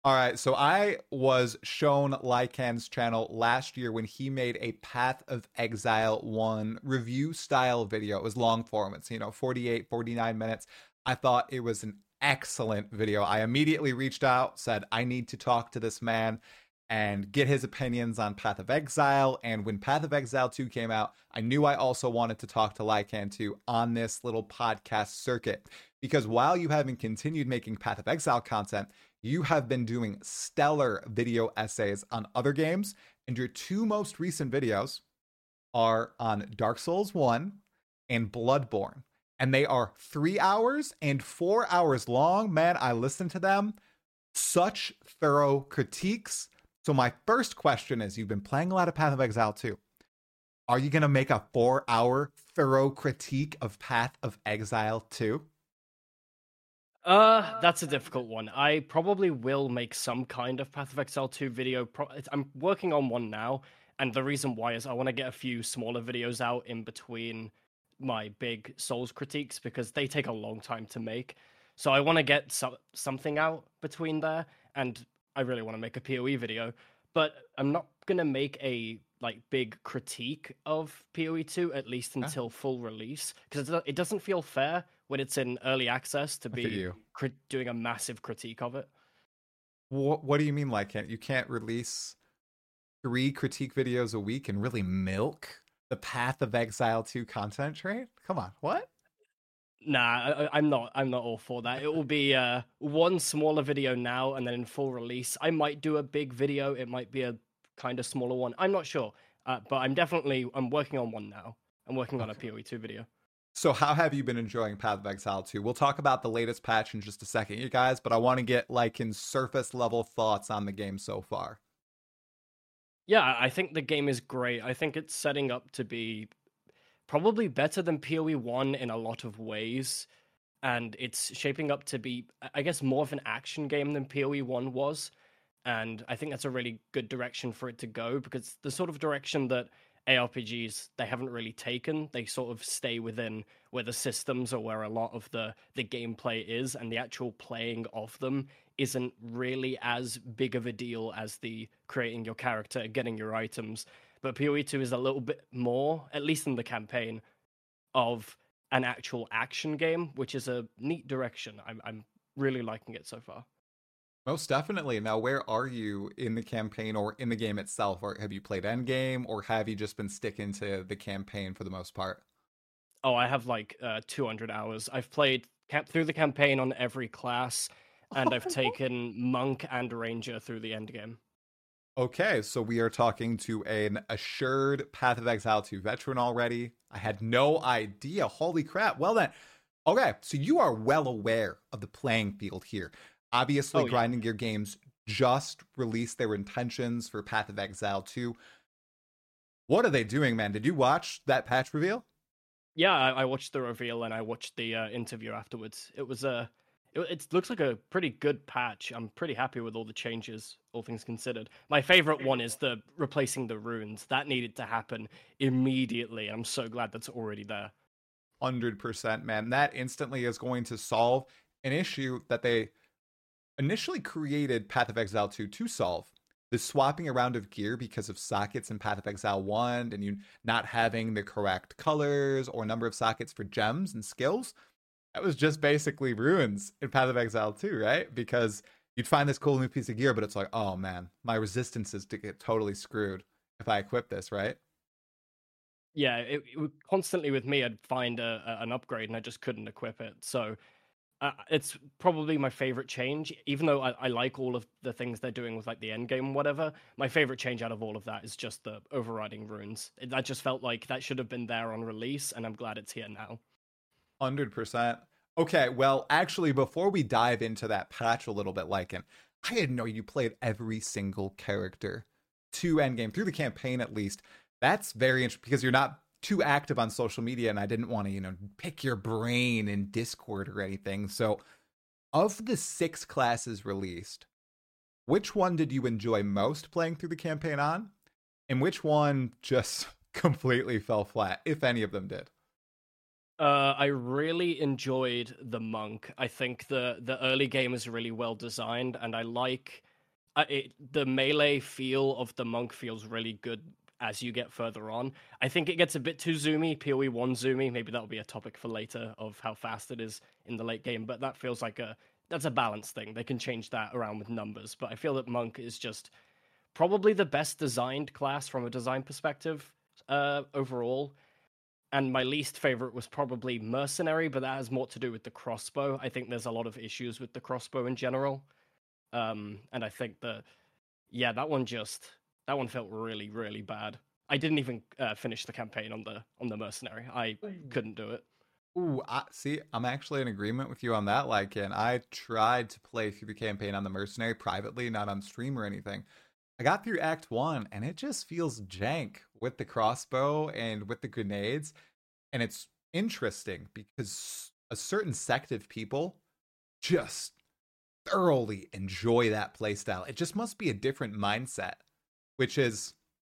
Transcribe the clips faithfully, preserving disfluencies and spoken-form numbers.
All right, so I was shown Lycan's channel last year when he made a Path of Exile one review style video. It was long form. It's, you know, forty-eight, forty-nine minutes. I thought it was an excellent video. I immediately reached out, said, I need to talk to this man and get his opinions on Path of Exile. And when Path of Exile two came out, I knew I also wanted to talk to Lycan two on this little podcast circuit. Because while you haven't continued making Path of Exile content, you have been doing stellar video essays on other games, and your two most recent videos are on Dark Souls one and Bloodborne. And they are three hours and four hours long. Man, I listened to them. Such thorough critiques. So my first question is, you've been playing a lot of Path of Exile two. Are you going to make a four-hour thorough critique of Path of Exile two? Uh, that's a difficult one. I probably will make some kind of Path of Exile two video. Pro- I'm working on one now, and the reason why is I want to get a few smaller videos out in between my big Souls critiques because they take a long time to make. So I want to get so- something out between there, and I really want to make a P O E video, but I'm not gonna make a like big critique of P O E two at least Huh? until full release because it doesn't feel fair when it's in early access to I feel be you. crit- doing a massive critique of it. What, what do you mean, like, can't you can't release three critique videos a week and really milk the Path of Exile two content train? Come on, what? Nah, I, I'm not. I'm not all for that. It will be uh, one smaller video now, and then in full release, I might do a big video. It might be a kind of smaller one. I'm not sure, uh, but I'm definitely. I'm working on one now. I'm working on a Okay. P O E two video. So how have you been enjoying Path of Exile two? We'll talk about the latest patch in just a second, you guys, but I want to get like in surface level thoughts on the game so far. Yeah, I think the game is great. I think it's setting up to be probably better than P O E one in a lot of ways. And it's shaping up to be, I guess, more of an action game than P O E one was. And I think that's a really good direction for it to go because the sort of direction that A R P Gs they haven't really taken. They sort of stay within where the systems or where a lot of the the gameplay is, and the actual playing of them isn't really as big of a deal as the creating your character, getting your items. But P O E two is a little bit more, at least in the campaign, of an actual action game, which is a neat direction. I'm I'm really liking it so far. Most definitely. Now, where are you in the campaign or in the game itself? Or have you played Endgame or have you just been sticking to the campaign for the most part? Oh, I have like uh, two hundred hours. I've played cap- through the campaign on every class, and I've taken monk and ranger through the end game. Okay, so we are talking to an assured Path of Exile two veteran already. I had no idea. Holy crap. Well then, okay, so you are well aware of the playing field here. Obviously, Oh yeah, Grinding Gear Games just released their intentions for Path of Exile two. What are they doing, man? Did you watch that patch reveal? yeah. I, I watched the reveal and I watched the uh, interview afterwards. It was a, uh, it, it looks like a pretty good patch. I'm pretty happy with all the changes, all things considered. My favorite one is the replacing the runes. That needed to happen immediately. I'm so glad that's already there. one hundred percent, man. That instantly is going to solve an issue that they initially created Path of Exile two to solve. The swapping around of gear because of sockets in Path of Exile one and you not having the correct colors or number of sockets for gems and skills. That was just basically ruins in Path of Exile two, right? Because you'd find this cool new piece of gear, but it's like, oh man, my resistances to get totally screwed if I equip this, right? Yeah, it, it would constantly with me. I'd find a, a, an upgrade and I just couldn't equip it. So uh, it's probably my favorite change. Even though I, I like all of the things they're doing with like the end game, and whatever. My favorite change out of all of that is just the overriding runes. It, I just felt like that should have been there on release, and I'm glad it's here now. one hundred percent. Okay, well, actually, before we dive into that patch a little bit, Lycan, I didn't know you played every single character to endgame, through the campaign at least. That's very interesting because you're not too active on social media, and I didn't want to, you know, pick your brain in Discord or anything. So, of the six classes released, which one did you enjoy most playing through the campaign on? And which one just completely fell flat, if any of them did? Uh, I really enjoyed the monk. I think the the early game is really well designed, and I like Uh, it, the melee feel of the monk feels really good as you get further on. I think it gets a bit too zoomy, P O E one zoomy. Maybe that'll be a topic for later of how fast it is in the late game, but that feels like a that's a balance thing. They can change that around with numbers, but I feel that monk is just probably the best designed class from a design perspective uh, overall. And my least favorite was probably mercenary, but that has more to do with the crossbow. I think there's a lot of issues with the crossbow in general. Um, and I think that yeah, that one just that one felt really, really bad. I didn't even uh, finish the campaign on the on the mercenary. I couldn't do it. Ooh, I, see, I'm actually in agreement with you on that. Like, and I tried to play through the campaign on the mercenary privately, not on stream or anything. I got through Act One, and it just feels jank with the crossbow and with the grenades. And it's interesting because a certain sect of people just thoroughly enjoy that playstyle. It just must be a different mindset, which is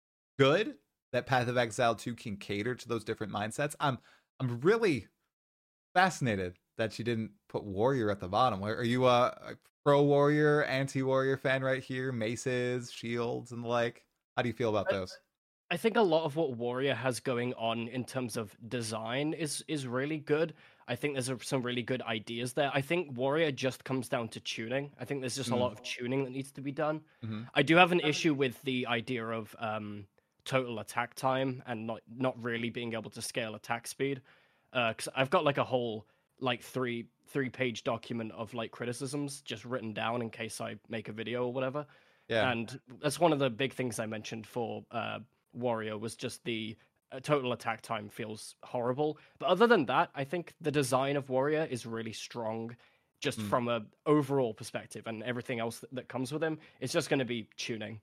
good that Path of Exile two can cater to those different mindsets. I'm I'm really fascinated that you didn't put warrior at the bottom. Are you a, a pro warrior, anti warrior fan right here? Maces, shields, and the like. How do you feel about those? I think a lot of what Warrior has going on in terms of design is is really good. I think there's a, some really good ideas there. I think Warrior just comes down to tuning. I think there's just a Mm. lot of tuning that needs to be done. Mm-hmm. I do have an issue with the idea of um, total attack time and not not really being able to scale attack speed. Because uh, I've got like a whole like three three page document of like criticisms just written down in case I make a video or whatever. Yeah. And that's one of the big things I mentioned for uh, Warrior was just the uh, total attack time feels horrible. But other than that, I think the design of Warrior is really strong, just Mm. from a overall perspective, and everything else that, that comes with him. It's just going to be tuning.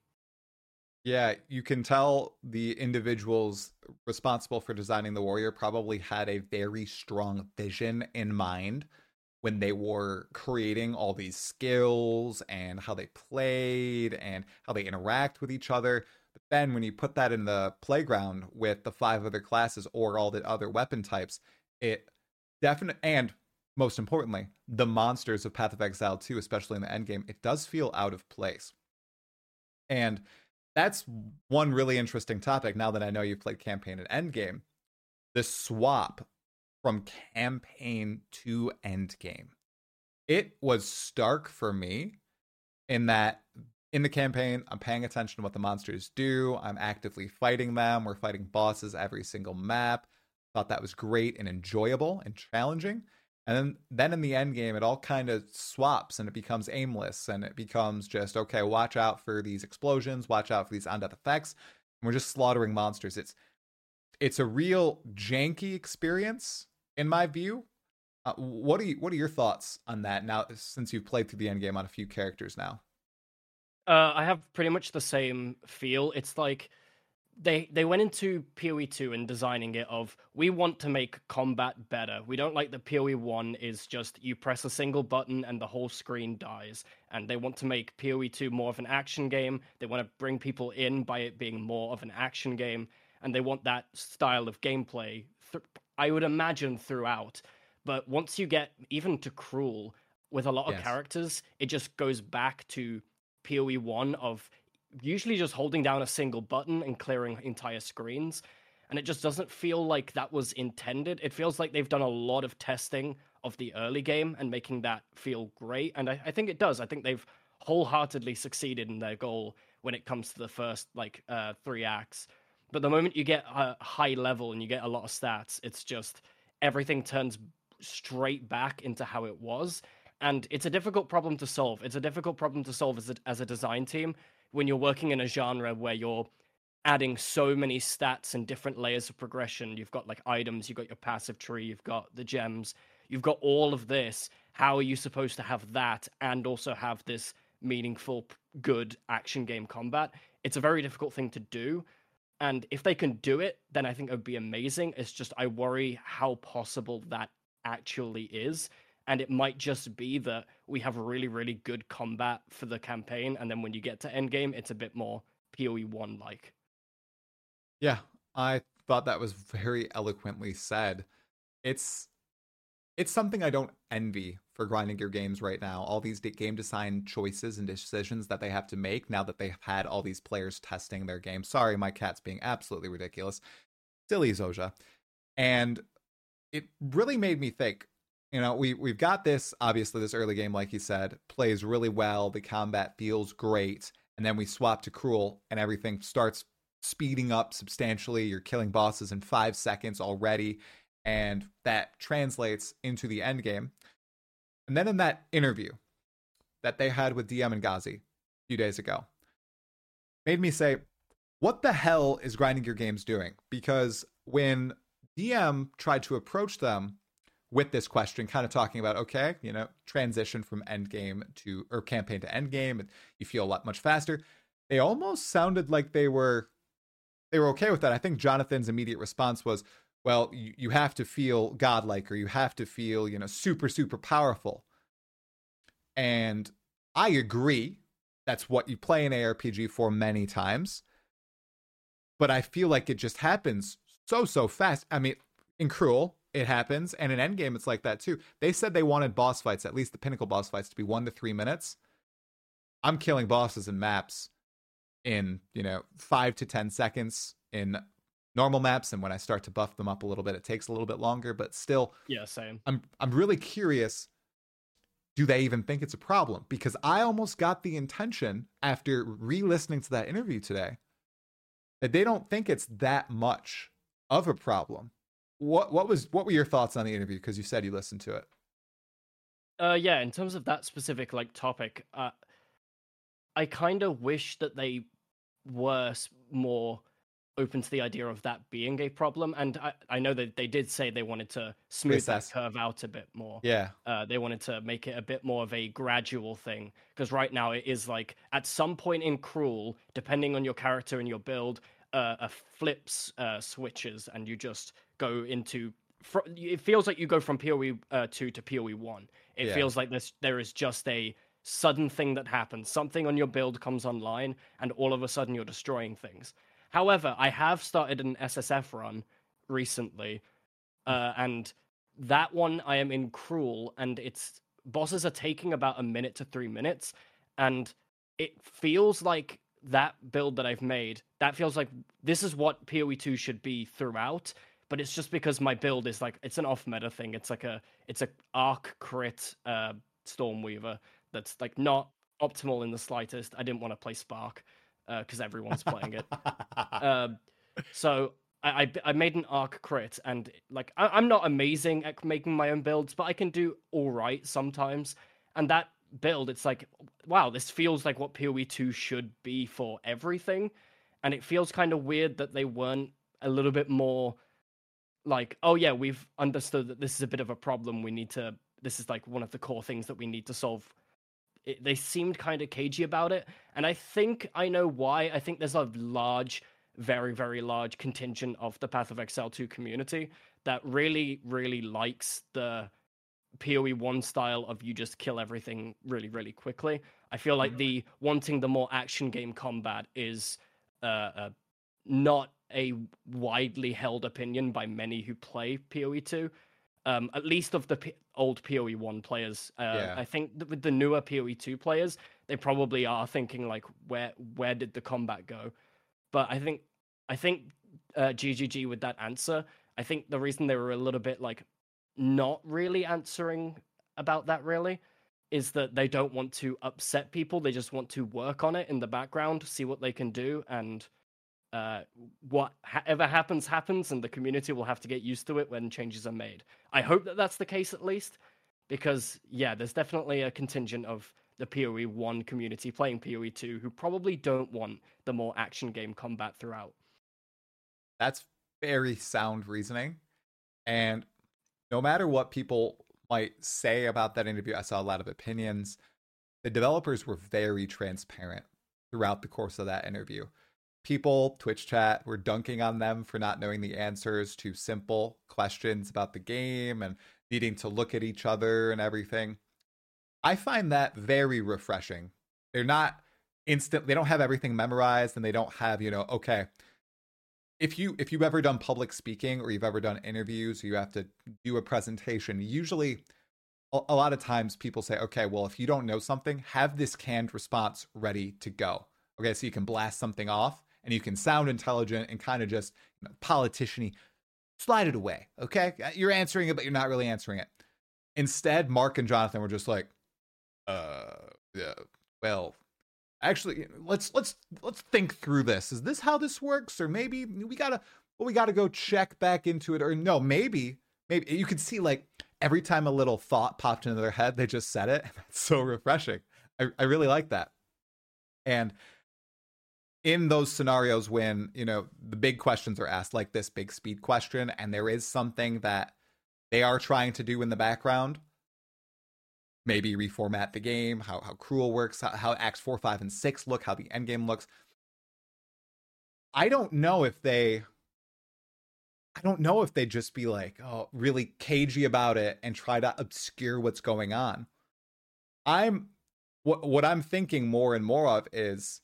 Yeah, you can tell the individuals responsible for designing the warrior probably had a very strong vision in mind when they were creating all these skills and how they played and how they interact with each other. But then when you put that in the playground with the five other classes or all the other weapon types, it definitely, and most importantly, the monsters of Path of Exile two, especially in the end game, it does feel out of place. And that's one really interesting topic now that I know you've played campaign and endgame. The swap from campaign to endgame. It was stark for me in that in the campaign, I'm paying attention to what the monsters do. I'm actively fighting them. We're fighting bosses every single map. Thought that was great and enjoyable and challenging. And then, then in the end game, it all kind of swaps and it becomes aimless and it becomes just, okay, watch out for these explosions, watch out for these undeath effects. And we're just slaughtering monsters. It's it's a real janky experience in my view. Uh, what are you, what are your thoughts on that now since you've played through the end game on a few characters now? Uh, I have pretty much the same feel. It's like they they went into P O E two and designing it of we want to make combat better. We don't like that P O E one is just you press a single button and the whole screen dies. And they want to make P O E two more of an action game. They want to bring people in by it being more of an action game, and they want that style of gameplay. Th- I would imagine throughout. But once you get even to Cruel with a lot of Yes. characters, it just goes back to P O E one of usually just holding down a single button and clearing entire screens. And it just doesn't feel like that was intended. It feels like they've done a lot of testing of the early game and making that feel great. And I, I think it does. I think they've wholeheartedly succeeded in their goal when it comes to the first like uh, three acts. But the moment you get a high level and you get a lot of stats, it's just everything turns straight back into how it was. And it's a difficult problem to solve. It's a difficult problem to solve as a, as a design team when you're working in a genre where you're adding so many stats and different layers of progression. You've got like items, you've got your passive tree, you've got the gems, you've got all of this. How are you supposed to have that and also have this meaningful, good action game combat? It's a very difficult thing to do. And if they can do it, then I think it would be amazing. It's just I worry how possible that actually is. And it might just be that we have really, really good combat for the campaign, and then when you get to endgame, it's a bit more P O E one like. Yeah, I thought that was very eloquently said. It's it's something I don't envy for Grinding Gear Games right now. All these game design choices and decisions that they have to make now that they've had all these players testing their game. Sorry, my cat's being absolutely ridiculous. Silly Zojja. And it really made me think, you know, we, we've got this, obviously, this early game, like you said, plays really well. The combat feels great. And then we swap to Cruel and everything starts speeding up substantially. You're killing bosses in five seconds already. And that translates into the end game. And then in that interview that they had with D M and Gazi a few days ago, made me say, what the hell is Grinding Gear Games doing? Because when D M tried to approach them with this question, kind of talking about, okay, you know, transition from end game to, or campaign to end game, and you feel a lot much faster. They almost sounded like they were, they were okay with that. I think Jonathan's immediate response was, well, you, you have to feel godlike, or you have to feel, you know, super, super powerful. And I agree. That's what you play an A R P G for many times. But I feel like it just happens so, so fast. I mean, in Cruel, it happens. And in Endgame, it's like that too. They said they wanted boss fights, at least the pinnacle boss fights, to be one to three minutes. I'm killing bosses and maps in, you know, five to ten seconds in normal maps, and when I start to buff them up a little bit, it takes a little bit longer, but still, yeah, same. I'm I'm really curious, do they even think it's a problem? Because I almost got the intention after re-listening to that interview today that they don't think it's that much of a problem. What what was what were your thoughts on the interview? Because you said you listened to it. Uh, yeah, in terms of that specific like topic, uh, I kind of wish that they were more open to the idea of that being a problem. And I, I know that they did say they wanted to smooth that curve out a bit more. Yeah. Uh, they wanted to make it a bit more of a gradual thing. Because right now it is like, at some point in Cruel, depending on your character and your build, uh, a flips uh, switches and you just go into... Fr- it feels like you go from P O E uh, two to P O E one. It yeah. feels like this, there is just a sudden thing that happens. Something on your build comes online and all of a sudden you're destroying things. However, I have started an S S F run recently, uh, and that one I am in Cruel, and its bosses are taking about a minute to three minutes, and it feels like that build that I've made, that feels like this is what P O E two should be throughout, but it's just because my build is like, it's an off-meta thing. It's like a, it's a arc crit uh, Stormweaver that's like not optimal in the slightest. I didn't want to play Spark, because uh, everyone's playing it. um, so I, I I made an arc crit, and like I, I'm not amazing at making my own builds, but I can do all right sometimes. And that build, it's like, wow, this feels like what P O E two should be for everything. And it feels kind of weird that they weren't a little bit more like, oh yeah, we've understood that this is a bit of a problem. We need to, this is like one of the core things that we need to solve. It, they seemed kind of cagey about it, and I think I know why. I think there's a large, very, very large contingent of the Path of Exile two community that really, really likes the P O E one style of you just kill everything really, really quickly. I feel like the wanting the more action game combat is uh, uh, not a widely held opinion by many who play P O E two. Um, at least of the P- old P O E one players. Uh, yeah. I think that with the newer P O E two players, they probably are thinking like, where where did the combat go? But I think I think uh, G G G with that answer, I think the reason they were a little bit like not really answering about that really is that they don't want to upset people. They just want to work on it in the background, see what they can do, and Uh, whatever happens, happens, and the community will have to get used to it when changes are made. I hope that that's the case at least, because, yeah, there's definitely a contingent of the P O E one community playing P O E two who probably don't want the more action game combat throughout. That's very sound reasoning. And no matter what people might say about that interview, I saw a lot of opinions. The developers were very transparent throughout the course of that interview. People, Twitch chat, were dunking on them for not knowing the answers to simple questions about the game and needing to look at each other and everything. I find that very refreshing. They're not instant, they don't have everything memorized, and they don't have, you know, okay, if you if you've ever done public speaking or you've ever done interviews, or you have to do a presentation, usually a, a lot of times people say, okay, well, if you don't know something, have this canned response ready to go. Okay, so you can blast something off and you can sound intelligent and kind of just, you know, politician-y, slide it away. Okay, you're answering it, but you're not really answering it. Instead, Mark and Jonathan were just like, uh, yeah, well, actually, let's let's let's think through this. Is this how this works, or maybe we gotta well, we gotta go check back into it, or no, maybe maybe you could see like every time a little thought popped into their head, they just said it. That's so refreshing. I, I really like that. And in those scenarios when, you know, the big questions are asked, like this big speed question, and there is something that they are trying to do in the background, maybe reformat the game, how how Cruel works, how, how Acts four, five, and six look, how the end game looks. I don't know if they I don't know if they'd just be like, oh, really cagey about it and try to obscure what's going on. I'm what what I'm thinking more and more of is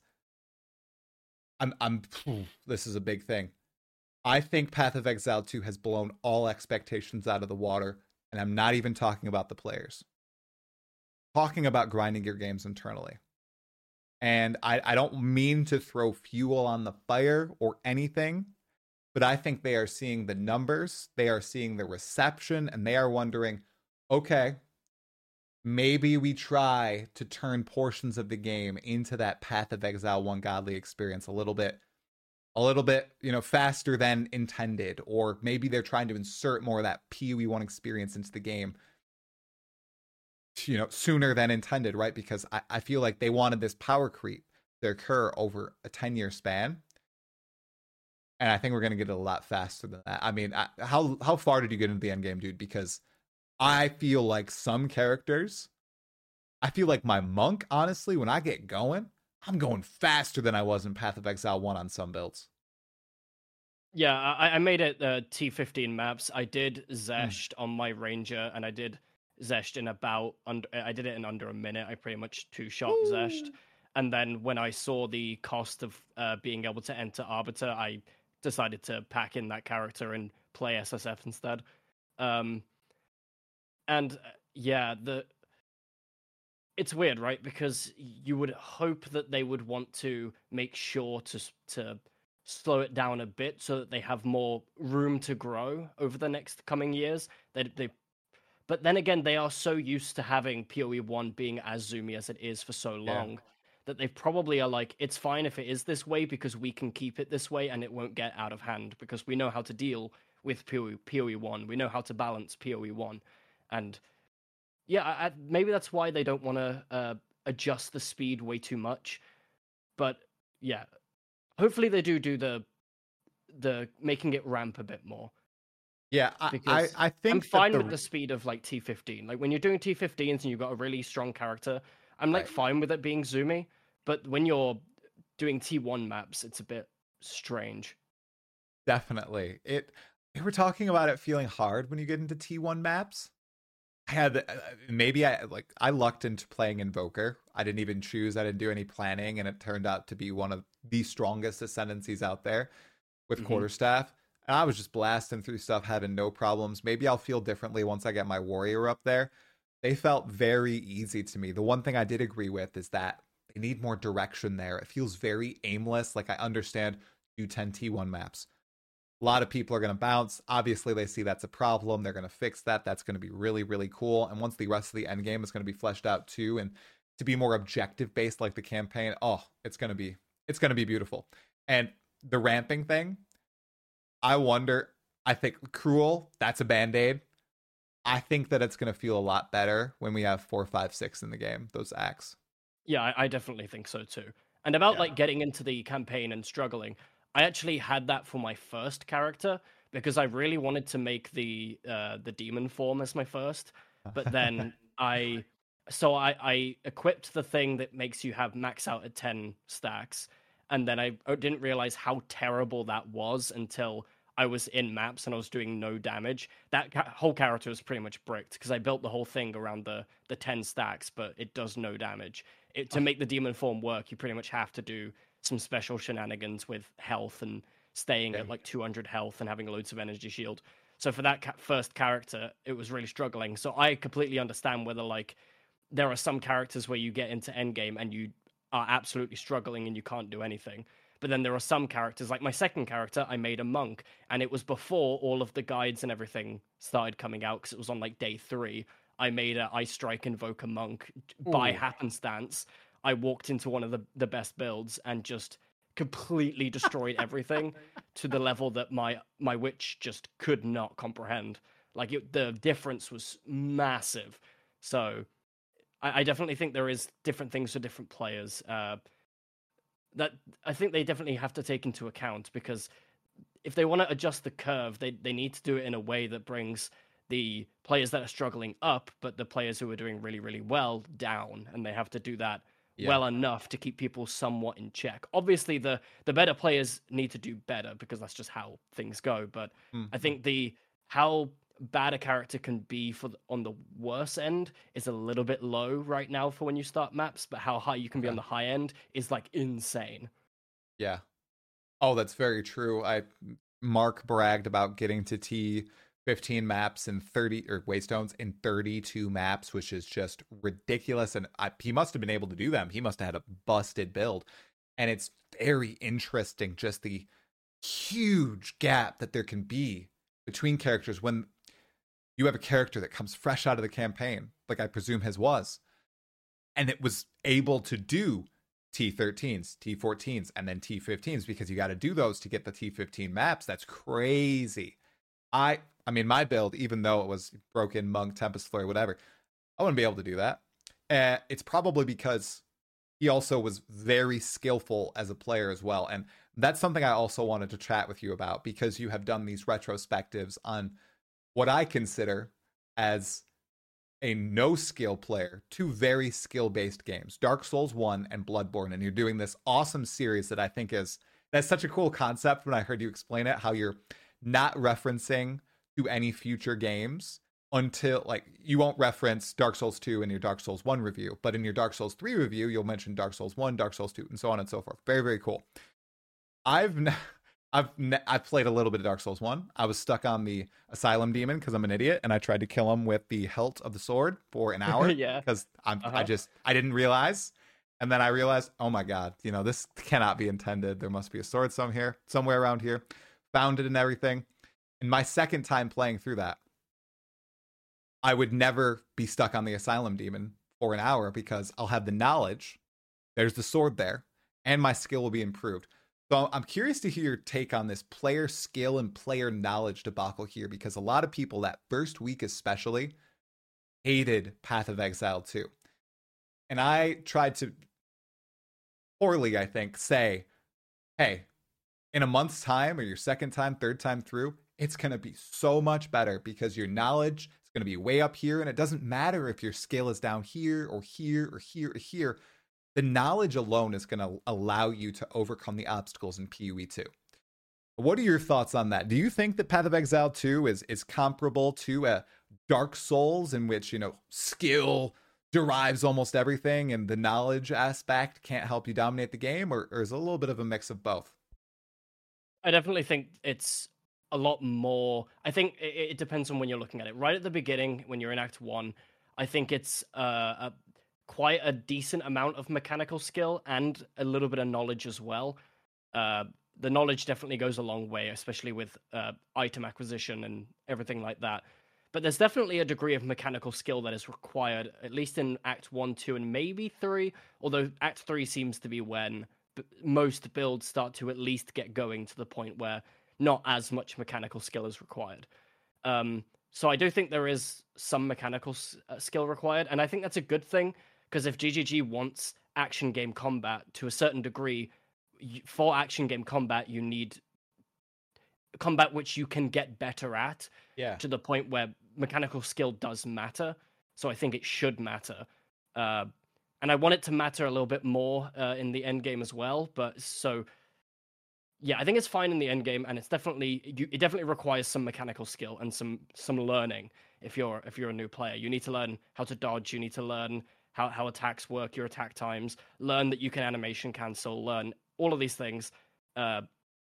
I'm I'm this is a big thing. I think Path of Exile two has blown all expectations out of the water, and I'm not even talking about the players. Talking about grinding your games internally. And I, I don't mean to throw fuel on the fire or anything, but I think they are seeing the numbers, they are seeing the reception, and they are wondering, okay, maybe we try to turn portions of the game into that Path of Exile one godly experience a little bit, a little bit, you know, faster than intended, or maybe they're trying to insert more of that P O E one experience into the game, you know, sooner than intended, right? Because I, I feel like they wanted this power creep to occur over a ten-year span. And I think we're going to get it a lot faster than that. I mean, I, how how far did you get into the end game, dude? Because I feel like some characters, I feel like my monk, honestly, when I get going, I'm going faster than I was in Path of Exile one on some builds. Yeah, I, I made it uh, T fifteen maps. I did Zesht mm. on my Ranger, and I did Zesht in about under I did it in under a minute. I pretty much two shot Zesht, and then when I saw the cost of uh, being able to enter Arbiter, I decided to pack in that character and play S S F instead. Um, and uh, yeah, the it's weird, right? Because you would hope that they would want to make sure to to slow it down a bit so that they have more room to grow over the next coming years. They they But then again, they are so used to having P O E one being as zoomy as it is for so long, yeah, that they probably are like, it's fine if it is this way because we can keep it this way and it won't get out of hand because we know how to deal with P O E one. We know how to balance P O E one. And yeah, I, I, maybe that's why they don't want to uh, adjust the speed way too much. But yeah, hopefully they do do the the making it ramp a bit more. Yeah, I, I, I think I'm fine the... with the speed of like T fifteen. Like when you're doing T fifteens and you've got a really strong character, I'm like right. fine with it being zoomy. But when you're doing T one maps, it's a bit strange. Definitely. It. We were talking about it feeling hard when you get into T one maps. I had maybe I like I lucked into playing Invoker. I didn't even choose. I didn't do any planning, and it turned out to be one of the strongest ascendancies out there with mm-hmm. Quarterstaff. And I was just blasting through stuff, having no problems. Maybe I'll feel differently once I get my warrior up there. They felt very easy to me. The one thing I did agree with is that they need more direction there. It feels very aimless. Like I understand U ten T one maps. A lot of people are going to bounce. Obviously, they see that's a problem. They're going to fix that. That's going to be really, really cool. And once the rest of the end game is going to be fleshed out too, and to be more objective based like the campaign, oh, it's going to be it's going to be beautiful. And the ramping thing, I wonder, I think Cruel, that's a band-aid. I think that it's going to feel a lot better when we have four, five, six in the game, those acts. Yeah, I, I definitely think so too. And about yeah. like getting into the campaign and struggling, I actually had that for my first character because I really wanted to make the uh, the demon form as my first. But then I, so I, I equipped the thing that makes you have max out at ten stacks. And then I didn't realize how terrible that was until I was in maps and I was doing no damage. That ca- whole character was pretty much bricked because I built the whole thing around the, the ten stacks, but it does no damage. It, to make the demon form work, you pretty much have to do some special shenanigans with health and staying yeah. at like two hundred health and having loads of energy shield. So for that ca- first character, it was really struggling. So I completely understand whether like there are some characters where you get into endgame and you are absolutely struggling and you can't do anything. But then there are some characters, like my second character, I made a monk, and it was before all of the guides and everything started coming out because it was on like day three. I made a Ice Strike Invoker monk by Ooh. happenstance. I walked into one of the, the best builds and just completely destroyed everything to the level that my my witch just could not comprehend. Like it, the difference was massive. So I, I definitely think there is different things for different players. Uh, that I think they definitely have to take into account, because if they want to adjust the curve, they they need to do it in a way that brings the players that are struggling up, but the players who are doing really, really well down, and they have to do that Yeah. well enough to keep people somewhat in check. Obviously, the the better players need to do better because that's just how things go. But Mm. I think the how bad a character can be for the, on the worse end is a little bit low right now for when you start maps, but how high you can be Okay. on the high end is like insane. Yeah. Oh, that's very true. I Mark bragged about getting to T fifteen maps in thirty or waystones in thirty-two maps, which is just ridiculous. And I, he must have been able to do them. He must have had a busted build. And it's very interesting, just the huge gap that there can be between characters when you have a character that comes fresh out of the campaign, like I presume his was, and it was able to do T thirteens, T fourteens, and then T fifteens, because you got to do those to get the T fifteen maps. That's crazy. I I mean, my build, even though it was broken, monk, tempest flurry, whatever, I wouldn't be able to do that. Uh, it's probably because he also was very skillful as a player as well. And that's something I also wanted to chat with you about, because you have done these retrospectives on what I consider as a no skill player, two very skill based games, Dark Souls one and Bloodborne. And you're doing this awesome series that I think is, that's such a cool concept when I heard you explain it, how you're not referencing to any future games until, like, you won't reference Dark Souls two in your Dark Souls one review, but in your Dark Souls three review, you'll mention Dark Souls one, Dark Souls two, and so on and so forth. Very, very cool. I've ne- I've ne- I've played a little bit of Dark Souls one. I was stuck on the Asylum Demon because I'm an idiot, and I tried to kill him with the hilt of the sword for an hour. Yeah. Because I'm Uh-huh. I just I didn't realize, and then I realized, oh my god, you know, this cannot be intended. There must be a sword some here, somewhere around here. Found it and everything. And my second time playing through that, I would never be stuck on the Asylum Demon for an hour because I'll have the knowledge. There's the sword there, and my skill will be improved. So I'm curious to hear your take on this player skill and player knowledge debacle here, because a lot of people that first week especially hated Path of Exile two. And I tried to poorly, I think, say, hey, in a month's time or your second time, third time through, it's going to be so much better because your knowledge is going to be way up here. And it doesn't matter if your skill is down here or here or here or here. The knowledge alone is going to allow you to overcome the obstacles in P U E two. What are your thoughts on that? Do you think that Path of Exile two is is comparable to a Dark Souls, in which, you know, skill derives almost everything and the knowledge aspect can't help you dominate the game, or, or is it a little bit of a mix of both? I definitely think it's a lot more. I think it, it depends on when you're looking at it. Right at the beginning, when you're in Act One, I think it's uh, a quite a decent amount of mechanical skill and a little bit of knowledge as well. Uh, the knowledge definitely goes a long way, especially with uh, item acquisition and everything like that. But there's definitely a degree of mechanical skill that is required, at least in Act One, Two, and maybe Three. Although Act Three seems to be when b- most builds start to at least get going to the point where not as much mechanical skill is required. Um, so I do think there is some mechanical s- uh, skill required, and I think that's a good thing. Because if G G G wants action game combat to a certain degree, for action game combat, you need combat which you can get better at, Yeah. to the point where mechanical skill does matter. So I think it should matter. Uh, and I want it to matter a little bit more uh, in the end game as well. But so, yeah, I think it's fine in the end game, and it's definitely you, it definitely requires some mechanical skill and some some learning. If you're if you're a new player, you need to learn how to dodge. You need to learn how, how attacks work, your attack times, learn that you can animation cancel, learn all of these things. Uh,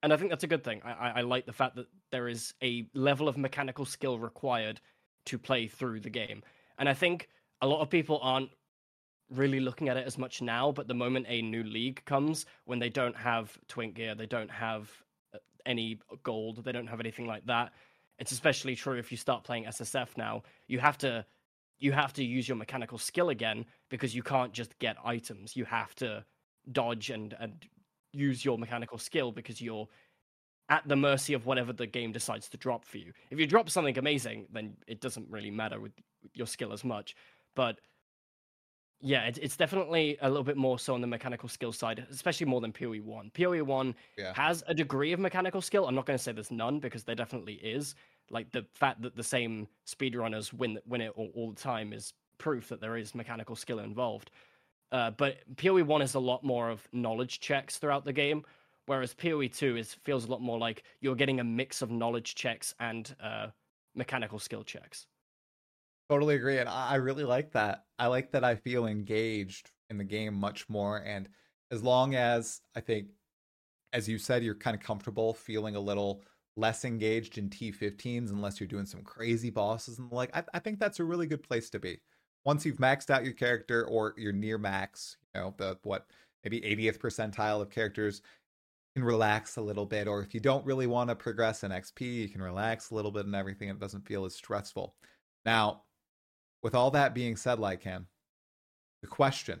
And I think that's a good thing. I, I, I like the fact that there is a level of mechanical skill required to play through the game. And I think a lot of people aren't really looking at it as much now, but the moment a new league comes, when they don't have Twink gear, they don't have any gold, they don't have anything like that. It's especially true if you start playing S S F now. You have to you have to use your mechanical skill again, because you can't just get items. You have to dodge and and use your mechanical skill, because you're at the mercy of whatever the game decides to drop for you. If you drop something amazing, then it doesn't really matter with your skill as much. But yeah, it, it's definitely a little bit more so on the mechanical skill side, especially more than P O E one. P O E one Yeah. has a degree of mechanical skill. I'm not going to say there's none, because there definitely is. Like, the fact that the same speedrunners win win it all, all the time is proof that there is mechanical skill involved. Uh, but P O E one is a lot more of knowledge checks throughout the game, whereas P O E two is feels a lot more like you're getting a mix of knowledge checks and uh, mechanical skill checks. Totally agree, and I really like that. I like that I feel engaged in the game much more, and as long as, I think, as you said, you're kind of comfortable feeling a little less engaged in T fifteens unless you're doing some crazy bosses and the like, I, I think that's a really good place to be. Once you've maxed out your character, or you're near max, you know, the what, maybe eightieth percentile of characters, you can relax a little bit. Or if you don't really want to progress in X P, you can relax a little bit and everything. It doesn't feel as stressful. Now, with all that being said, Lycan, the question,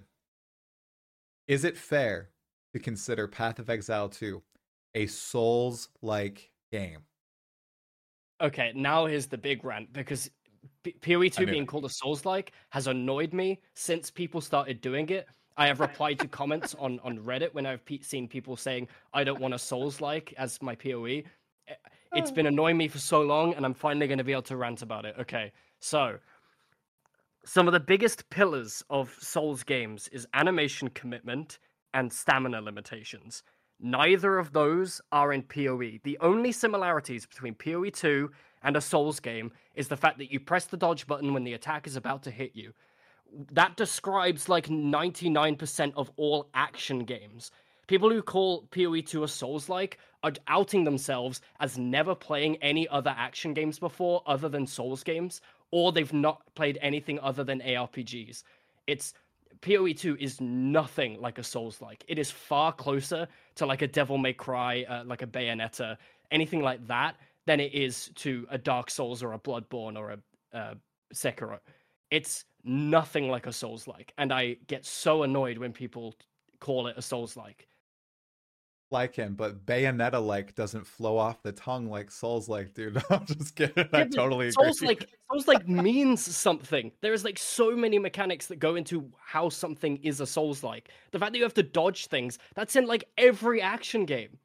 is it fair to consider Path of Exile two a Souls-like game? Okay, now here's the big rant, because P O E two being called a Souls-like has annoyed me since people started doing it. I have replied to comments on, on Reddit when I've pe- seen people saying, I don't want a Souls-like as my P O E. It's been annoying me for so long, and I'm finally going to be able to rant about it. Okay, so some of the biggest pillars of Souls games is animation commitment and stamina limitations. Neither of those are in P O E. The only similarities between P O E two and a Souls game is the fact that you press the dodge button when the attack is about to hit you. That describes like ninety-nine percent of all action games. People who call P O E two a Souls-like are outing themselves as never playing any other action games before other than Souls games, or they've not played anything other than A R P Gs. It's P O E two is nothing like a Souls-like. It is far closer to like a Devil May Cry, uh, like a Bayonetta, anything like that, than it is to a Dark Souls or a Bloodborne or a uh, Sekiro. It's nothing like a Souls-like, and I get so annoyed when people call it a Souls-like. Lycan, but Bayonetta-like doesn't flow off the tongue like Souls-like, dude. I'm just kidding. I totally agree. Souls-like, Souls-like means something. There's like so many mechanics that go into how something is a Souls-like. The fact that you have to dodge things, that's in like every action game.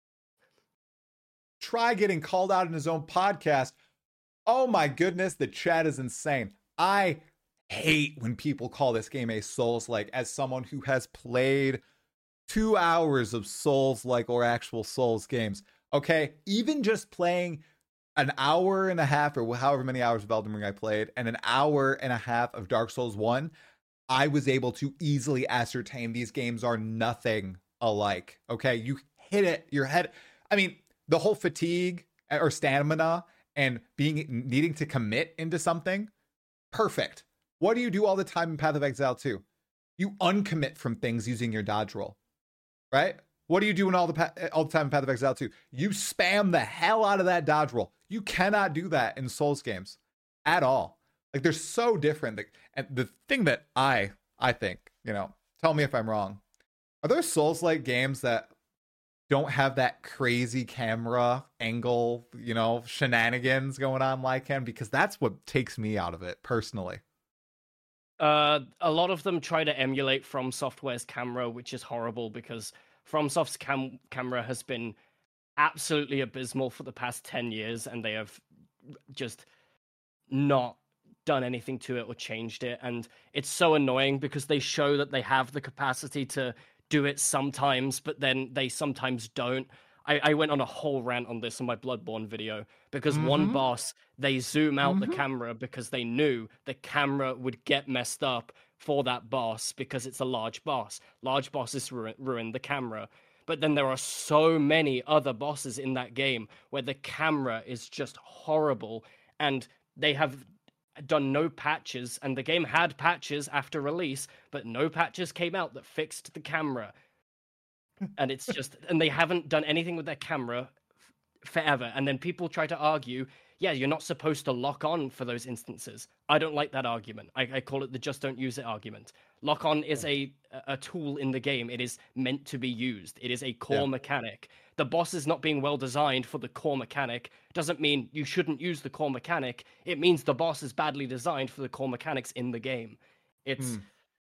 Try getting called out in his own podcast. Oh my goodness, the chat is insane. I hate when people call this game a Souls-like, as someone who has played two hours of Souls-like or actual Souls games. Okay, even just playing an hour and a half, or however many hours of Elden Ring I played, and an hour and a half of Dark Souls one, I was able to easily ascertain these games are nothing alike. Okay, you hit it, your head. I mean, the whole fatigue or stamina and being needing to commit into something, perfect. What do you do all the time in Path of Exile two? You uncommit from things using your dodge roll, right? What are you doing all the pa- all the time in Path of Exile two? You spam the hell out of that dodge roll. You cannot do that in Souls games at all. Like, they're so different. And the thing that I I think, you know, tell me if I'm wrong, are there Souls-like games that don't have that crazy camera angle, you know, shenanigans going on like him? Because that's what takes me out of it personally. Uh, a lot of them try to emulate From Software's camera, which is horrible because FromSoft's cam- camera has been absolutely abysmal for the past ten years, and they have just not done anything to it or changed it. And it's so annoying because they show that they have the capacity to do it sometimes, but then they sometimes don't. I, I went on a whole rant on this in my Bloodborne video because mm-hmm. one boss, they zoom out mm-hmm. the camera because they knew the camera would get messed up for that boss because it's a large boss. Large bosses ruin, ruin the camera. But then there are so many other bosses in that game where the camera is just horrible, and they have done no patches, and the game had patches after release, but no patches came out that fixed the camera. And it's just, and they haven't done anything with their camera f- forever. And then people try to argue, yeah, you're not supposed to lock on for those instances. I don't like that argument. I, I call it the just don't use it argument. Lock on is a a tool in the game. It is meant to be used. It is a core Yeah. mechanic. The boss is not being well designed for the core mechanic doesn't mean you shouldn't use the core mechanic. It means the boss is badly designed for the core mechanics in the game. It's Mm.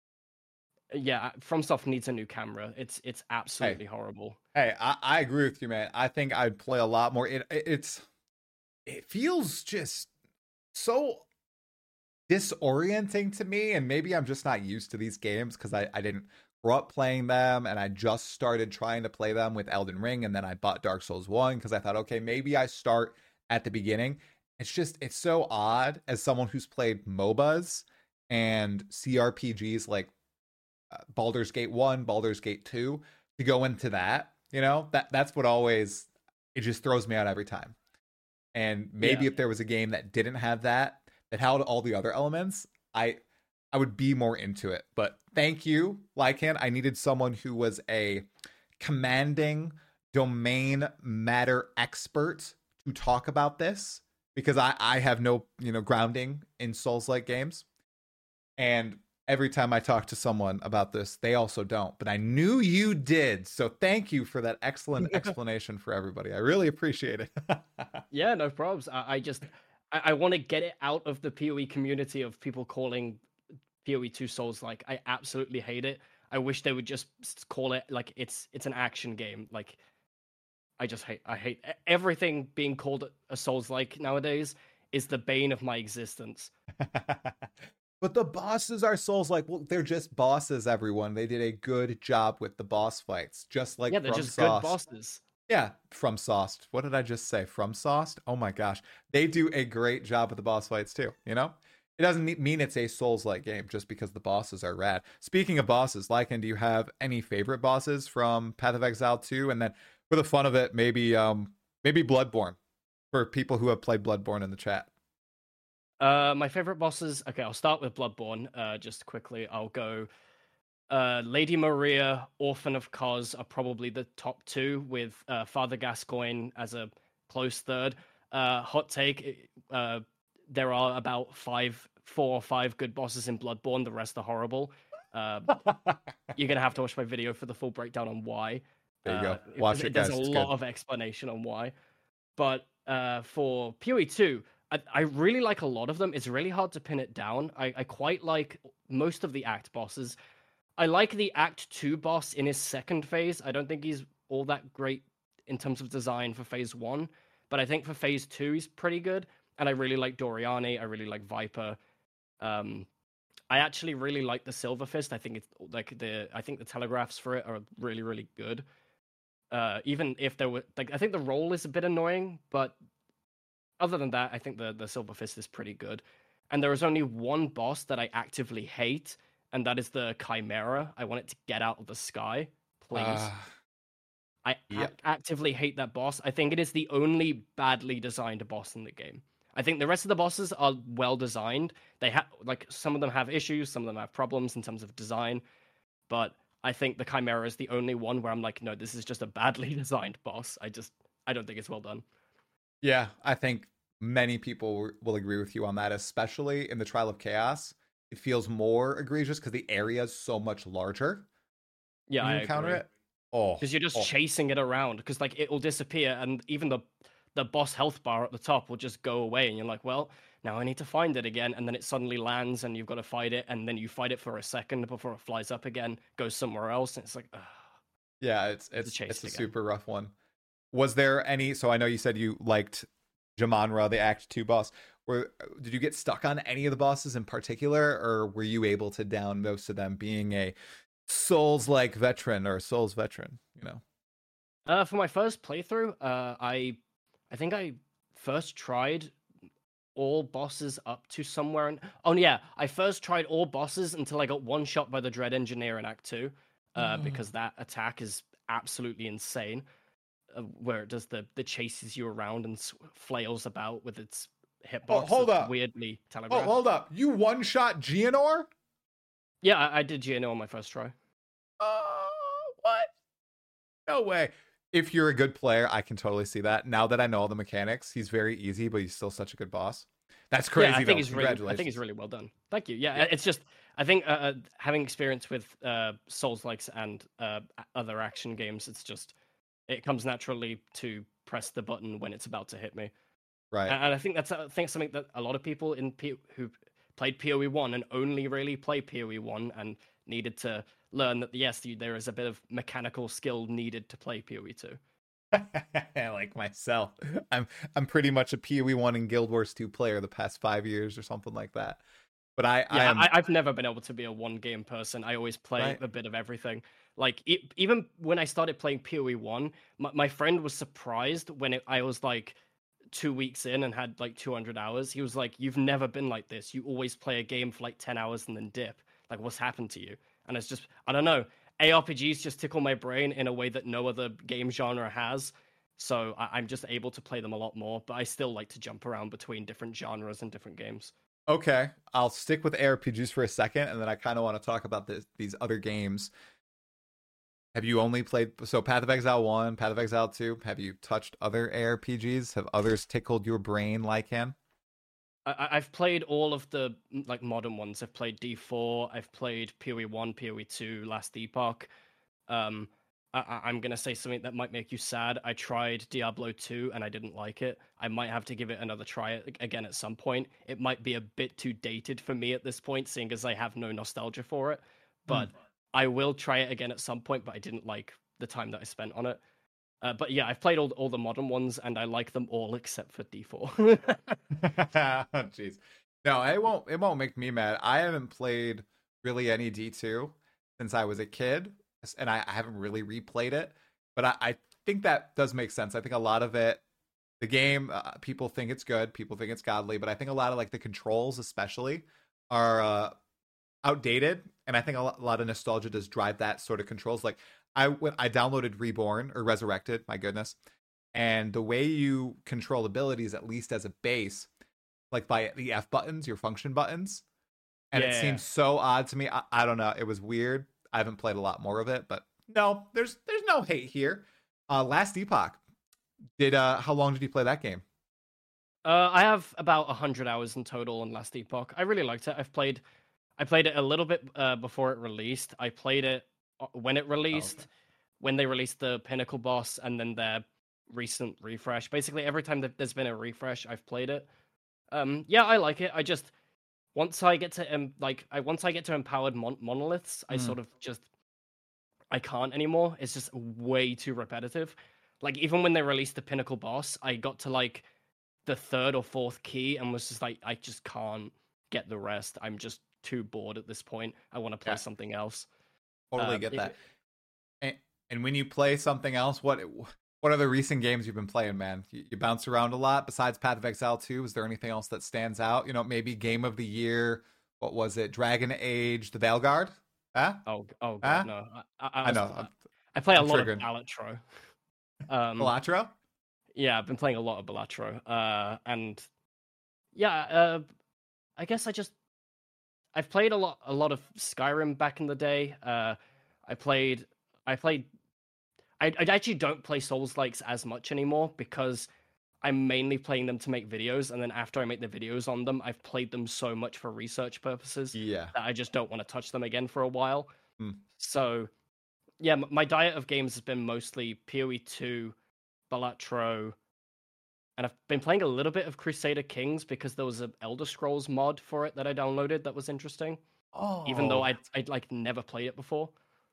yeah, FromSoft needs a new camera. It's it's absolutely horrible. Hey, I, I agree with you, man. I think I'd play a lot more. It, it it's it feels just so disorienting to me, and maybe I'm just not used to these games because I, I didn't grow up playing them, and I just started trying to play them with Elden Ring, and then I bought Dark Souls one because I thought, okay, maybe I start at the beginning. It's just it's so odd as someone who's played MOBAs and C R P Gs like uh, Baldur's Gate one, Baldur's Gate two, to go into that, you know, that that's what always, it just throws me out every time. And maybe Yeah. if there was a game that didn't have that, that held all the other elements, I I would be more into it. But thank you, Lycan. I needed someone who was a commanding domain matter expert to talk about this, because I, I have no, you know, grounding in Souls-like games. And every time I talk to someone about this, they also don't. But I knew you did. So thank you for that excellent explanation for everybody. I really appreciate it. Yeah, no problems. I, I just I, I want to get it out of the P O E community of people calling P O E two Souls like. I absolutely hate it. I wish they would just s- call it like it's it's an action game. Like I just hate I hate e- everything being called a Souls like nowadays is the bane of my existence. But the bosses are Souls like, well, they're just bosses, everyone. They did a good job with the boss fights, just like Yeah, they're from just Sauce. good bosses. Yeah, from Sauce. What did I just say? From Sauce? Oh my gosh. They do a great job with the boss fights too, you know? It doesn't ne- mean it's a Souls-like game just because the bosses are rad. Speaking of bosses, Lycan, do you have any favorite bosses from Path of Exile two? And then for the fun of it, maybe um maybe Bloodborne for people who have played Bloodborne in the chat. Uh, my favorite bosses. Okay, I'll start with Bloodborne. Uh, just quickly, I'll go. Uh, Lady Maria, Orphan of Kos are probably the top two, with uh, Father Gascoigne as a close third. Uh, hot take: uh, there are about five, four or five good bosses in Bloodborne. The rest are horrible. Uh, you're gonna have to watch my video for the full breakdown on why. There you go. Uh, Watch because it, there's guys. a It's lot good. of explanation on why. But uh, for P O E two, I, I really like a lot of them. It's really hard to pin it down. I, I quite like most of the act bosses. I like the Act two boss in his second phase. I don't think he's all that great in terms of design for phase one, but I think for phase two, he's pretty good. And I really like Doriani. I really like Viper. Um, I actually really like the Silver Fist. I think it's like the I think the telegraphs for it are really really good. Uh, even if there were like I think the roll is a bit annoying, but other than that, I think the the Silver Fist is pretty good. And there is only one boss that I actively hate, and that is the Chimera. I want it to get out of the sky, please. Uh, I yep. ac- actively hate that boss. I think it is the only badly designed boss in the game. I think the rest of the bosses are well designed. They have like some of them have issues, some of them have problems in terms of design, but I think the Chimera is the only one where I'm like, no, this is just a badly designed boss. I just I don't think it's well done. Yeah, I think many people w- will agree with you on that, especially in the Trial of Chaos. It feels more egregious because the area is so much larger Yeah, when you I encounter agree. it. Oh, Because you're just oh, chasing it around because like it will disappear and even the the boss health bar at the top will just go away and you're like, well, now I need to find it again, and then it suddenly lands and you've got to fight it, and then you fight it for a second before it flies up again, goes somewhere else, and it's like, ugh, yeah, it's I have to it's chase it's a it again. super rough one. Was there any? So I know you said you liked Jamanra, the Act Two boss. Were did you get stuck on any of the bosses in particular, or were you able to down most of them? Being a Souls-like veteran or Souls veteran, you know. Uh, for my first playthrough, uh, I I think I first tried all bosses up to somewhere. In... Oh yeah, I first tried all bosses until I got one shot by the Dread Engineer in Act Two, uh, because that attack is absolutely insane, uh, where it does the the chases you around and s- flails about with its Oh, hitbox hold that's up. weirdly Oh, telegraphed. hold up. You one-shot Geonor? Yeah, I, I did G N O on my first try. Oh, what? No way. If you're a good player, I can totally see that. Now that I know all the mechanics, he's very easy, but he's still such a good boss. That's crazy, Yeah, I think though. he's really, I think Congratulations. he's really well done. Thank you. Yeah, Yeah. it's just, I think uh, uh, having experience with uh, Souls likes and uh, other action games, it's just, it comes naturally to press the button when it's about to hit me. Right. And, and I think that's, I think something that a lot of people in P- who played P O E one and only really play P O E one and needed to learn that yes, there is a bit of mechanical skill needed to play P O E two. Like myself, I'm I'm pretty much a P O E one and Guild Wars two player the past five years or something like that. But I, I Yeah, am I, I've never been able to be a one game person. I always play right. a bit of everything. Like e- even when I started playing P O E one, my, my friend was surprised when it, I was like two weeks in and had like two hundred hours. He was like, "You've never been like this. You always play a game for like ten hours and then dip. Like, what's happened to you?" And it's just, I don't know. A R P Gs just tickle my brain in a way that no other game genre has. So I, I'm just able to play them a lot more. But I still like to jump around between different genres and different games. Okay, I'll stick with A R P Gs for a second, and then I kind of want to talk about this, these other games. Have you only played so Path of Exile one, Path of Exile two? Have you touched other A R P Gs? Have others tickled your brain like him? I, I've played all of the like modern ones. I've played D four. I've played P O E one, P O E two, Last Epoch. Um, I, I'm gonna say something that might make you sad. I tried Diablo two and I didn't like it. I might have to give it another try again at some point. It might be a bit too dated for me at this point, seeing as I have no nostalgia for it. But hmm. I will try it again at some point. But I didn't like the time that I spent on it. Uh, but yeah, I've played all all the modern ones and I like them all except for D four. Jeez, no, it won't. It won't make me mad. I haven't played really any D two since I was a kid, and I, I haven't really replayed it. But I, I think that does make sense. I think a lot of it, the game, uh, people think it's good, people think it's godly, but I think a lot of like the controls, especially, are uh, outdated, and I think a lot, a lot of nostalgia does drive that sort of controls. Like I when I downloaded Reborn or Resurrected, my goodness, and the way you control abilities, at least as a base, like by the F buttons, your function buttons, and Yeah. it seems so odd to me. I, I don't know. It was weird. I haven't played a lot more of it, but no, there's there's no hate here. Uh, Last Epoch. Did uh, how long did you play that game? Uh, I have about a hundred hours in total on Last Epoch. I really liked it. I've played, I played it a little bit uh, before it released. I played it uh, when it released, Oh, okay. when they released the Pinnacle boss, and then their recent refresh. Basically, every time that there's been a refresh, I've played it. Um, yeah, I like it. I just once I get to um, like I once I get to empowered mon- monoliths, I Mm. sort of just I can't anymore. It's just way too repetitive. Like even when they released the Pinnacle boss, I got to like the third or fourth key and was just like, I just can't get the rest. I'm just too bored at this point. I want to play Yeah, something else. totally Uh, get it- that. And, and when you play something else, what what are the recent games you've been playing, man? You, you bounce around a lot. Besides Path of Exile two, is there anything else that stands out? You know, maybe Game of the Year. What was it? Dragon Age, The Veilguard? Huh? oh, oh god, Huh? no. I, I, I, I was, know. I'm, I play a I'm lot of triggered. Balatro. Um, Balatro? yeah, I've been playing a lot of Balatro. Uh, and yeah, uh, I guess I just I've played a lot, a lot of Skyrim back in the day. Uh, I played, I played I, I actually don't play Souls likes as much anymore because I'm mainly playing them to make videos, and then after I make the videos on them, I've played them so much for research purposes Yeah. that I just don't want to touch them again for a while. Hmm. So, yeah, m- my diet of games has been mostly P O E two, Balatro, and I've been playing a little bit of Crusader Kings because there was an Elder Scrolls mod for it that I downloaded that was interesting, even though Oh, I'd, I'd like never played it before.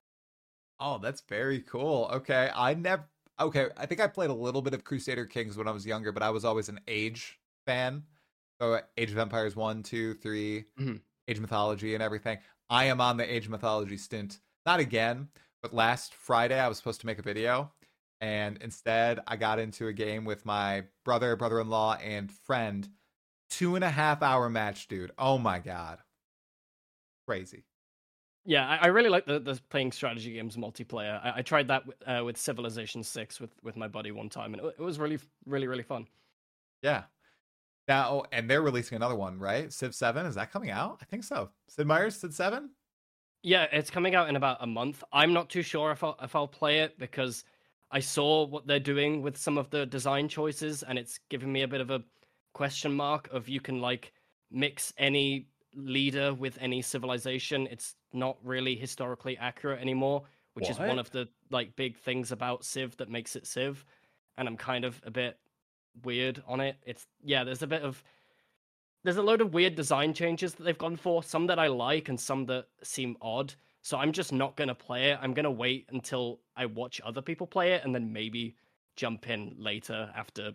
oh, that's very cool. Okay, I never. Okay, I think I played a little bit of Crusader Kings when I was younger, but I was always an Age fan. So uh, Age of Empires one, two, three, Mhm. Age of Mythology, and everything. I am on the Age of Mythology stint. Not again, but last Friday I was supposed to make a video, and instead I got into a game with my brother, brother-in-law, and friend. Two and a half hour match, dude. Oh my god, crazy. Yeah, I, I really like the, the playing strategy games multiplayer. I, I tried that uh, with Civilization six with, with my buddy one time, and it, it was really, really, really fun. Yeah. Now, and they're releasing another one, right? Civ seven, is that coming out? I think so. Sid Meier's Civ seven? Yeah, it's coming out in about a month. I'm not too sure if I'll, if I'll play it because I saw what they're doing with some of the design choices, and it's giving me a bit of a question mark of you can like mix any leader with any civilization. It's not really historically accurate anymore, which is one What? of the like big things about Civ that makes it Civ, and I'm kind of a bit weird on it. It's yeah, there's a bit of there's a load of weird design changes that they've gone for, some that I like and some that seem odd. So I'm just not going to play it. I'm going to wait until I watch other people play it and then maybe jump in later after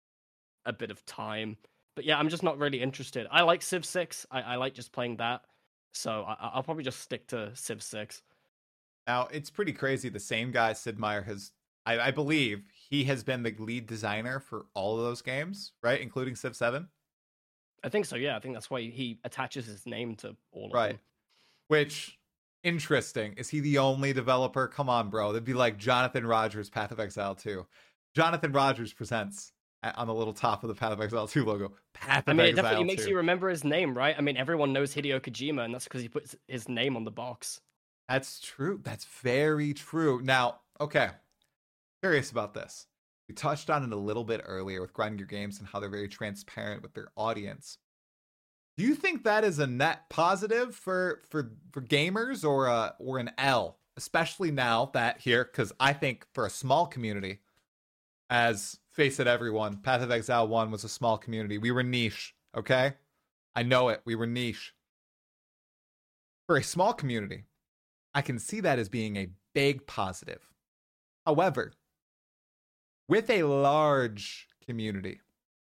a bit of time. But yeah, I'm just not really interested. I like Civ six. I, I like just playing that. So I, I'll probably just stick to Civ six. Now, it's pretty crazy. The same guy, Sid Meier, has, I, I believe, he has been the lead designer for all of those games, right? Including Civ seven? I think so, yeah. I think that's why he attaches his name to all of Right. them. Which, interesting. Is he the only developer? Come on, bro. That'd be like Jonathan Rogers, Path of Exile two. Jonathan Rogers presents on the little top of the Path of Exile two logo. Path of I mean, it Exile definitely makes two. you remember his name, right? I mean, everyone knows Hideo Kojima, and that's because he puts his name on the box. That's true. That's very true. Now, okay. Curious about this. We touched on it a little bit earlier with Grinding Your Games and how they're very transparent with their audience. Do you think that is a net positive for for for gamers or a or an L, especially now that here? Because I think for a small community, as face it, everyone, Path of Exile one was a small community. We were niche, okay? I know it. We were niche. For a small community, I can see that as being a big positive. However, with a large community,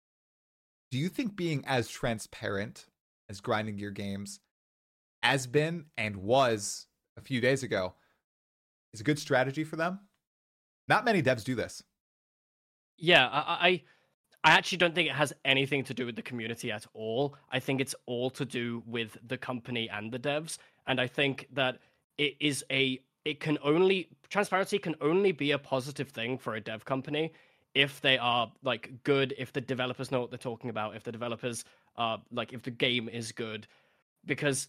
do you think being as transparent as Grinding Your Games has been and was a few days ago is a good strategy for them? Not many devs do this. Yeah, I, I I actually don't think it has anything to do with the community at all. I think it's all to do with the company and the devs. And I think that it is a it can only transparency can only be a positive thing for a dev company if they are like good, if the developers know what they're talking about, if the developers uh like if the game is good. Because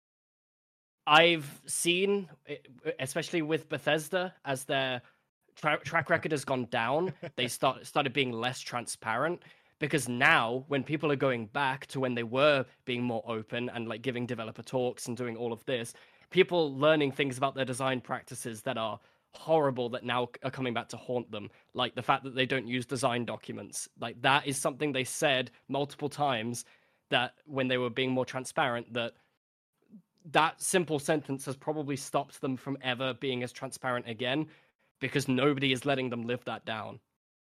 I've seen, especially with Bethesda, as their tra- track record has gone down, they start started being less transparent. Because now, when people are going back to when they were being more open and like giving developer talks and doing all of this, people learning things about their design practices that are horrible that now are coming back to haunt them, like the fact that they don't use design documents. Like that is something they said multiple times, that when they were being more transparent, that that simple sentence has probably stopped them from ever being as transparent again, because nobody is letting them live that down.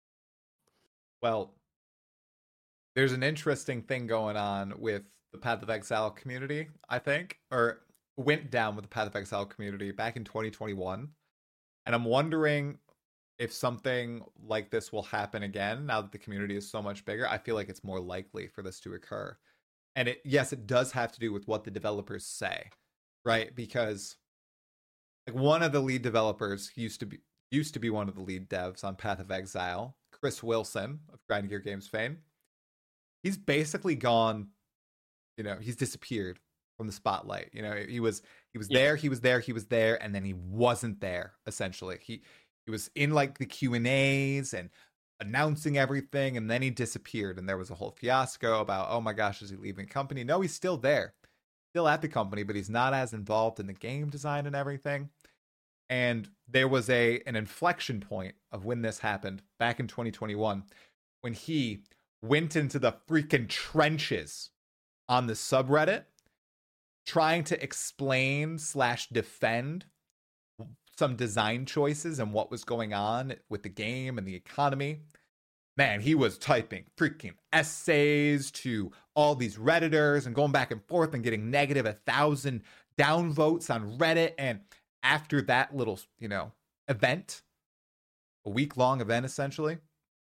Well, there's an interesting thing going on with the Path of Exile community, I think, or went down with the Path of Exile community back in twenty twenty-one. And I'm wondering if something like this will happen again now that the community is so much bigger. I feel like it's more likely for this to occur. And it, yes, it does have to do with what the developers say, right? Because like one of the lead developers used to be used to be one of the lead devs on Path of Exile, Chris Wilson of Grinding Your Games fame. He's basically gone, you know, he's disappeared from the spotlight. You know, he was he was Yeah. there, he was there, he was there, and then he wasn't there, essentially. He he was in like the Q and A's and announcing everything, and then he disappeared, and there was a whole fiasco about, oh my gosh, is he leaving the company? No, he's still there. Still at the company, but he's not as involved in the game design and everything. And there was a an inflection point of when this happened back in twenty twenty-one when he went into the freaking trenches on the subreddit trying to explain slash defend some design choices and what was going on with the game and the economy. Man, he was typing freaking essays to all these Redditors and going back and forth and getting negative a thousand downvotes on Reddit. And after that little, you know, event, a week long event essentially,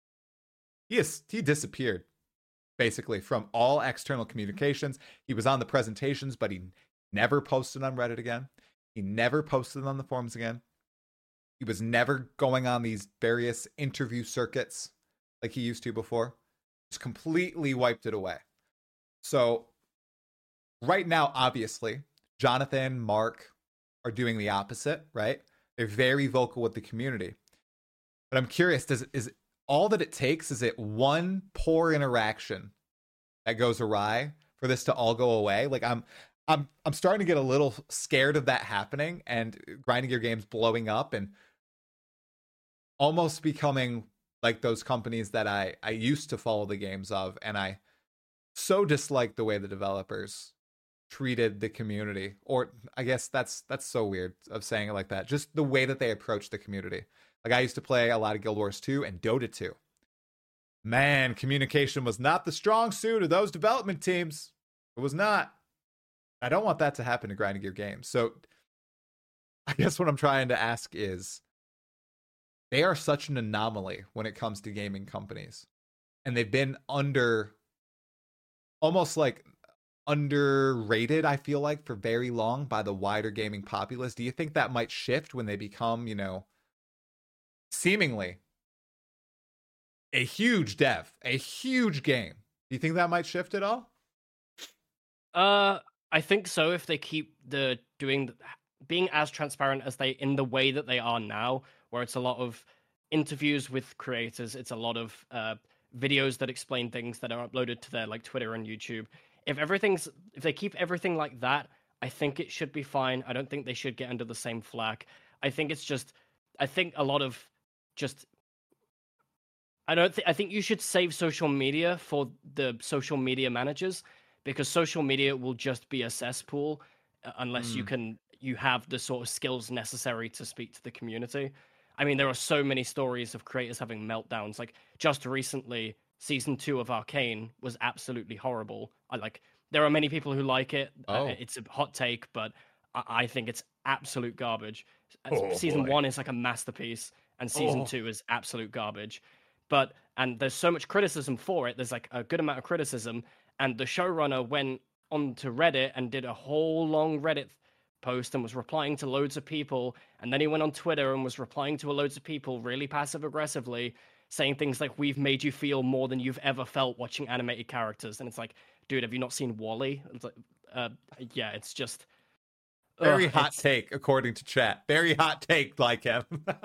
he is he disappeared basically from all external communications. He was on the presentations, but he never posted on Reddit again. He never posted on the forums again. He was never going on these various interview circuits like he used to before. Just completely wiped it away. So right now, obviously, Jonathan, Mark are doing the opposite, right? They're very vocal with the community. But I'm curious, does is all that it takes, is it one poor interaction that goes awry for this to all go away? Like I'm I'm I'm starting to get a little scared of that happening and Grinding Gear Games blowing up and almost becoming like those companies that I, I used to follow the games of, and I so dislike the way the developers treated the community. Or I guess that's that's so weird of saying it like that. Just the way that they approach the community. Like I used to play a lot of Guild Wars two and Dota two. Man, communication was not the strong suit of those development teams. It was not. I don't want that to happen to Grinding Gear Games. So I guess what I'm trying to ask is, they are such an anomaly when it comes to gaming companies. And they've been under, almost like underrated, I feel like, for very long by the wider gaming populace. Do you think that might shift when they become, you know, seemingly a huge dev, a huge game? Do you think that might shift at all? Uh, I think so. If they keep the doing, being as transparent as they in the way that they are now, where it's a lot of interviews with creators, it's a lot of uh, videos that explain things that are uploaded to their like Twitter and YouTube. If everything's, if they keep everything like that, I think it should be fine. I don't think they should get under the same flack. I think it's just, I think a lot of just, I don't think, I think you should save social media for the social media managers, because social media will just be a cesspool uh, unless mm. you can, you have the sort of skills necessary to speak to the community. I mean, there are so many stories of creators having meltdowns. Like just recently, season two of Arcane was absolutely horrible. I like. There are many people who like it. Oh. Uh, it's a hot take, but I, I think it's absolute garbage. Oh, season boy. one is like a masterpiece, and season oh. two is absolute garbage. But and there's so much criticism for it. There's like a good amount of criticism, and the showrunner went onto Reddit and did a whole long Reddit post and was replying to loads of people, and then he went on Twitter and was replying to loads of people really passive aggressively, saying things like, we've made you feel more than you've ever felt watching animated characters. And it's like, dude, have you not seen WALL-E? It's like, uh, yeah, it's just very ugh, hot it's... take according to chat. Very hot take, like him.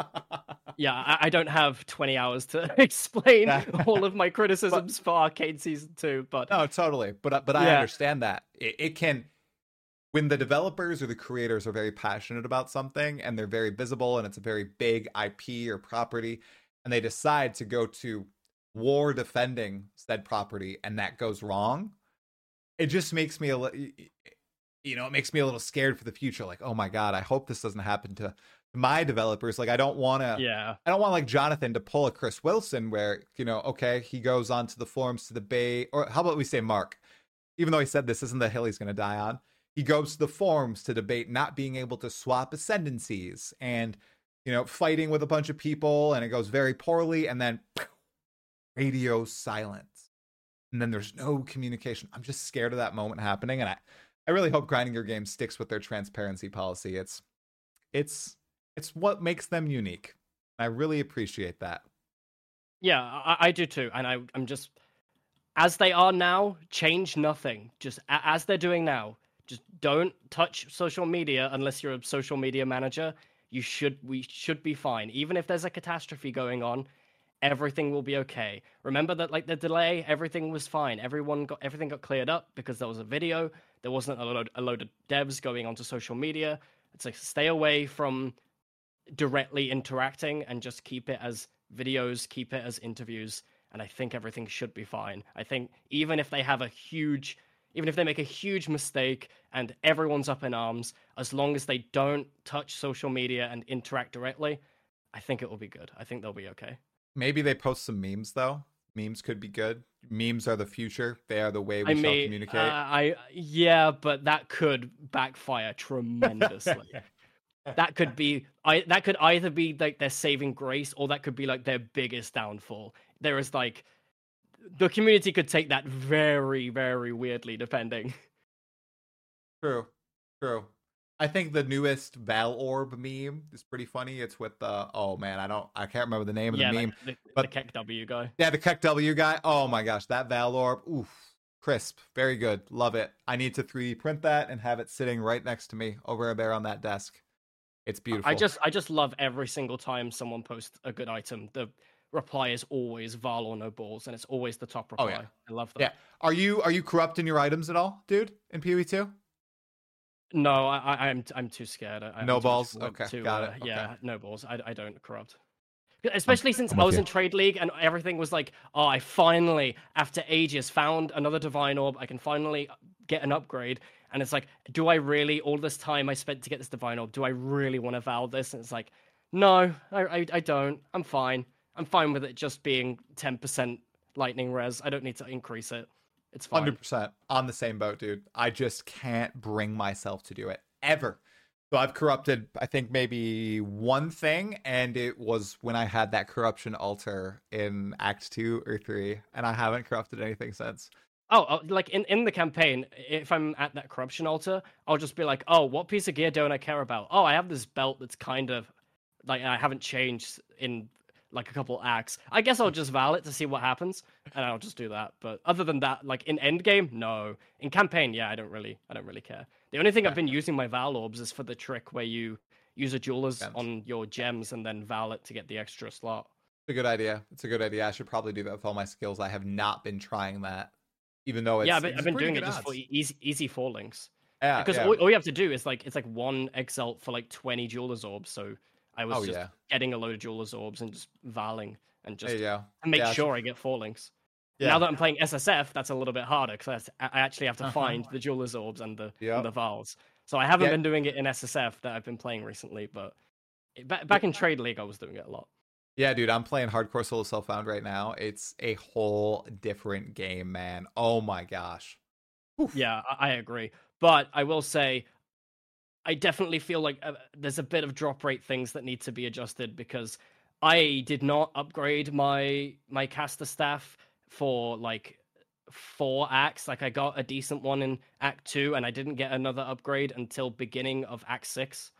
Yeah, I, I don't have twenty hours to explain all of my criticisms but, for Arcane season two, but no, totally. But but yeah. I understand that it, it can. When the developers or the creators are very passionate about something and they're very visible and it's a very big I P or property, and they decide to go to war defending said property and that goes wrong, it just makes me a little, you know, it makes me a little scared for the future. Like, oh my God, I hope this doesn't happen to my developers. Like, I don't want to, yeah, I don't want like Jonathan to pull a Chris Wilson where, you know, okay, he goes onto the forums to debate, or how about we say Mark, even though he said this isn't the hill he's going to die on. He goes to the forums to debate not being able to swap ascendancies and, you know, fighting with a bunch of people, and it goes very poorly, and then radio silence. And then there's no communication. I'm just scared of that moment happening, and I, I really hope Grinding Gear Games sticks with their transparency policy. It's it's it's what makes them unique. I really appreciate that. Yeah, I, I do too. And I, I'm just, as they are now, change nothing. Just as they're doing now. Just don't touch social media unless you're a social media manager. You should, we should be fine. Even if there's a catastrophe going on, everything will be okay. Remember that, like the delay, everything was fine. Everyone got everything got cleared up because there was a video. There wasn't a load, a load of devs going onto social media. It's like, stay away from directly interacting and just keep it as videos, keep it as interviews. And I think everything should be fine. I think even if they have a huge Even if they make a huge mistake and everyone's up in arms, as long as they don't touch social media and interact directly, I think it will be good. I think they'll be okay. Maybe they post some memes, though. Memes could be good. Memes are the future. They are the way we I shall mean, communicate. Uh, I yeah, but that could backfire tremendously. That could be I that could either be like their saving grace, or that could be like their biggest downfall. There is like the community could take that very, very weirdly, depending. True, true. I think the newest Val Orb meme is pretty funny. It's with the oh man, I don't I can't remember the name of the Yeah, meme, the, the, the but Keck W guy. yeah, the Keck W guy. Oh my gosh, that Val Orb. Oof. Crisp. Very good. Love it. I need to three D print that and have it sitting right next to me over there on that desk. It's beautiful. I just I just love every single time someone posts a good item. The reply is always Val or no balls, and it's always the top reply. Oh, yeah. I love that. Yeah. Are you are you corrupting your items at all, dude, in P O E two? No, I, I I'm I'm too scared. I, No I'm too balls? scared Okay, to, got uh, it. Okay. Yeah, no balls. I I don't corrupt. Especially since I'm I with was you. in Trade League and everything was like, oh, I finally, after ages, found another Divine Orb. I can finally get an upgrade. And it's like, do I really, all this time I spent to get this Divine Orb, do I really want to Val this? And it's like, no, I, I, I don't. I'm fine. I'm fine with it just being ten percent lightning res. I don't need to increase it. It's fine. one hundred percent on the same boat, dude. I just can't bring myself to do it ever. So I've corrupted, I think, maybe one thing, and it was when I had that corruption altar in Act two or three, and I haven't corrupted anything since. Oh, uh, like in, in the campaign, if I'm at that corruption altar, I'll just be like, oh, what piece of gear don't I care about? Oh, I have this belt that's kind of, like, I haven't changed in, like, a couple acts. I guess I'll just Val it to see what happens, and I'll just do that. But other than that, like, in endgame, no. In campaign, yeah, I don't really, I don't really care. The only thing Yeah. I've been using my Val orbs is for the trick where you use a jeweler's Gems. on your gems and then Val it to get the extra slot. It's a good idea. It's a good idea. I should probably do that with all my skills. I have not been trying that, even though it's Yeah, I've been, it's I've been pretty doing it good just odds. for e- easy, easy fall links. Yeah, Because yeah. all, all you have to do is like it's like one exalt for like twenty jeweler's orbs. So I was Oh, just yeah. getting a load of jeweler's orbs and just valing and There just you go. to make Yeah, I sure should- I get four links. Yeah. Now that I'm playing S S F, that's a little bit harder because I, I actually have to Uh-huh. find the jeweler's orbs and the Yep. and the vals. So I haven't Yeah. been doing it in S S F that I've been playing recently, but it, back back in Trade League I was doing it a lot. Yeah, dude, I'm playing Hardcore Solo Self-Found right now. It's a whole different game, man. Oh my gosh. Oof. Yeah, I, I agree. But I will say, I definitely feel like uh, there's a bit of drop rate things that need to be adjusted because I did not upgrade my my caster staff for like four acts. Like I got a decent one in Act Two, and I didn't get another upgrade until beginning of Act Six.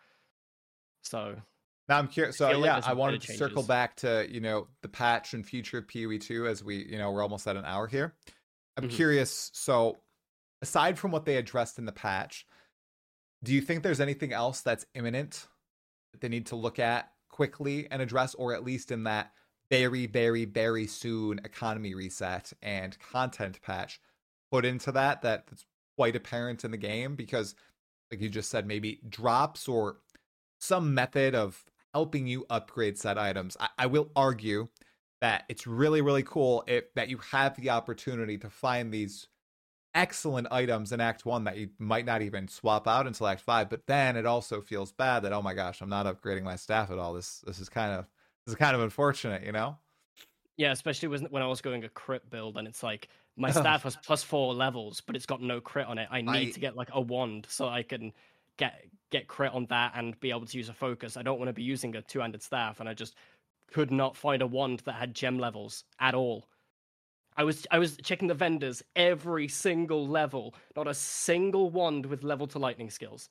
So Now I'm curious. So feel like yeah, there's I a wanted bit to of circle changes. back to, you know, the patch and future of P O E two as we, you know, we're almost at an hour here. I'm Mhm. curious. So aside from what they addressed in the patch, do you think there's anything else that's imminent that they need to look at quickly and address, or at least in that very, very, very soon economy reset and content patch put into that that that's quite apparent in the game? Because like you just said, maybe drops or some method of helping you upgrade set items. I, I will argue that it's really, really cool if that you have the opportunity to find these excellent items in Act One that you might not even swap out until Act Five. But then it also feels bad that, oh my gosh, I'm not upgrading my staff at all. This this is kind of this is kind of unfortunate, you know? Yeah, especially when when I was going a crit build, and it's like my staff has plus four levels, but it's got no crit on it. I need I- to get like a wand so I can get get crit on that and be able to use a focus. I don't want to be using a two-handed staff, and I just could not find a wand that had gem levels at all. I was I was checking the vendors every single level, not a single wand with level to lightning skills.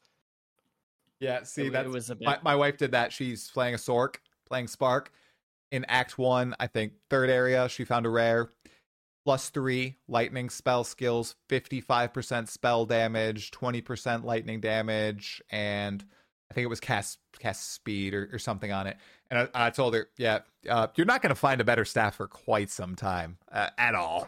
Yeah, see, It, it that's was a bit. my, my wife did that. She's playing a Sork, playing Spark. In Act One, I think third area, she found a rare. Plus three lightning spell skills, fifty-five percent spell damage, twenty percent lightning damage, and I think it was cast cast speed or, or something on it. And I, I told her, yeah, uh, you're not going to find a better staff for quite some time uh, at all.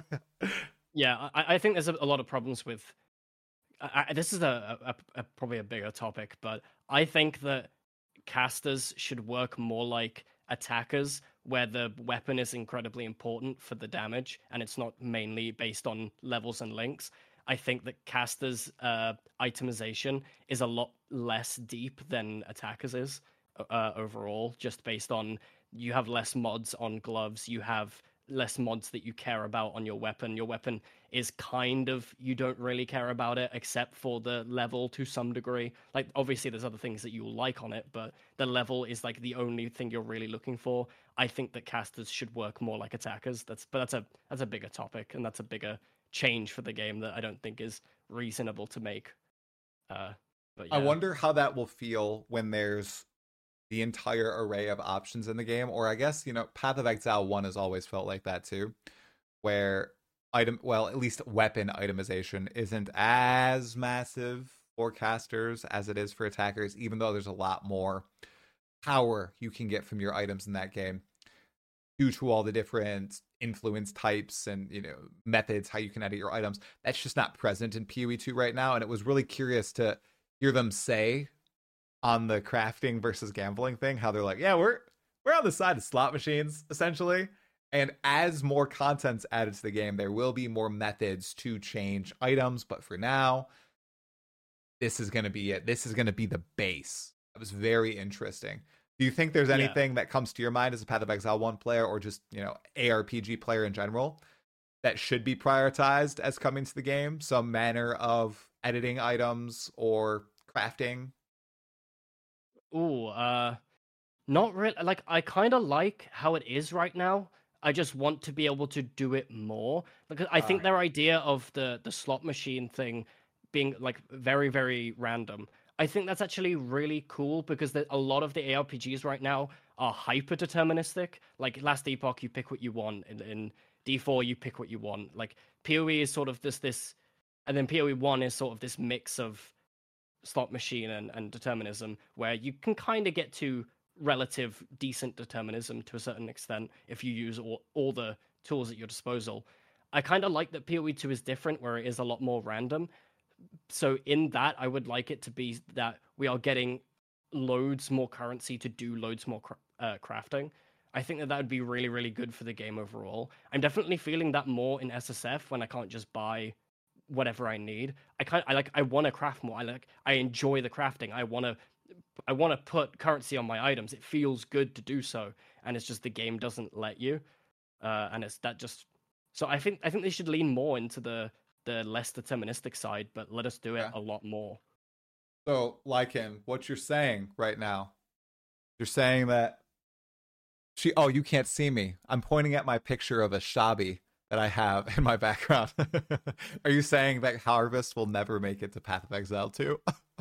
Yeah, I, I think there's a, a lot of problems with. I, I, this is a, a, a probably a bigger topic, but I think that casters should work more like attackers, where the weapon is incredibly important for the damage, and it's not mainly based on levels and links. I think that casters' uh, itemization is a lot less deep than attackers is uh, overall, just based on you have less mods on gloves, you have less mods that you care about on your weapon. Your weapon is kind of, you don't really care about it except for the level to some degree. Like, obviously there's other things that you like on it, but the level is like the only thing you're really looking for. I think that casters should work more like attackers. That's but that's a that's a bigger topic, and that's a bigger change for the game that I don't think is reasonable to make. Uh, But I yeah. wonder how that will feel when there's the entire array of options in the game. Or I guess, you know, Path of Exile one has always felt like that too, where item, well, at least weapon itemization isn't as massive for casters as it is for attackers, even though there's a lot more power you can get from your items in that game due to all the different influence types and, you know, methods how you can edit your items. That's just not present in P O E two right now, and it was really curious to hear them say on the crafting versus gambling thing how they're like, yeah, we're we're on the side of slot machines essentially, and as more content's added to the game, there will be more methods to change items, but for now, this is going to be it. This is going to be the base. That was very interesting. Do you think there's anything yeah. that comes to your mind as a Path of Exile one player, or just, you know, A R P G player in general, that should be prioritized as coming to the game? Some manner of editing items or crafting? Ooh, uh, not really. Like, I kind of like how it is right now. I just want to be able to do it more. Because I think uh, their idea of the the slot machine thing being like very, very random, I think that's actually really cool, because a lot of the A R P Gs right now are hyper deterministic. Like Last Epoch, you pick what you want. In, in D four, you pick what you want. Like P O E is sort of this this, and then P O E one is sort of this mix of slot machine and, and determinism, where you can kind of get to relative decent determinism to a certain extent if you use all, all the tools at your disposal. I kind of like that P O E two is different, where it is a lot more random. So in that, I would like it to be that we are getting loads more currency to do loads more cra- uh, crafting. I think that that would be really, really good for the game overall. I'm definitely feeling that more in S S F, when I can't just buy whatever I need. I kind I like I want to craft more. I like I enjoy the crafting. I want to I want to put currency on my items. It feels good to do so, and it's just the game doesn't let you. Uh, and it's that just so I think I think they should lean more into the the less deterministic side, but let us do it yeah. a lot more. So, Lycan, what you're saying right now, you're saying that she, oh, you can't see me. I'm pointing at my picture of a Shabi that I have in my background. Are you saying that Harvest will never make it to Path of Exile two?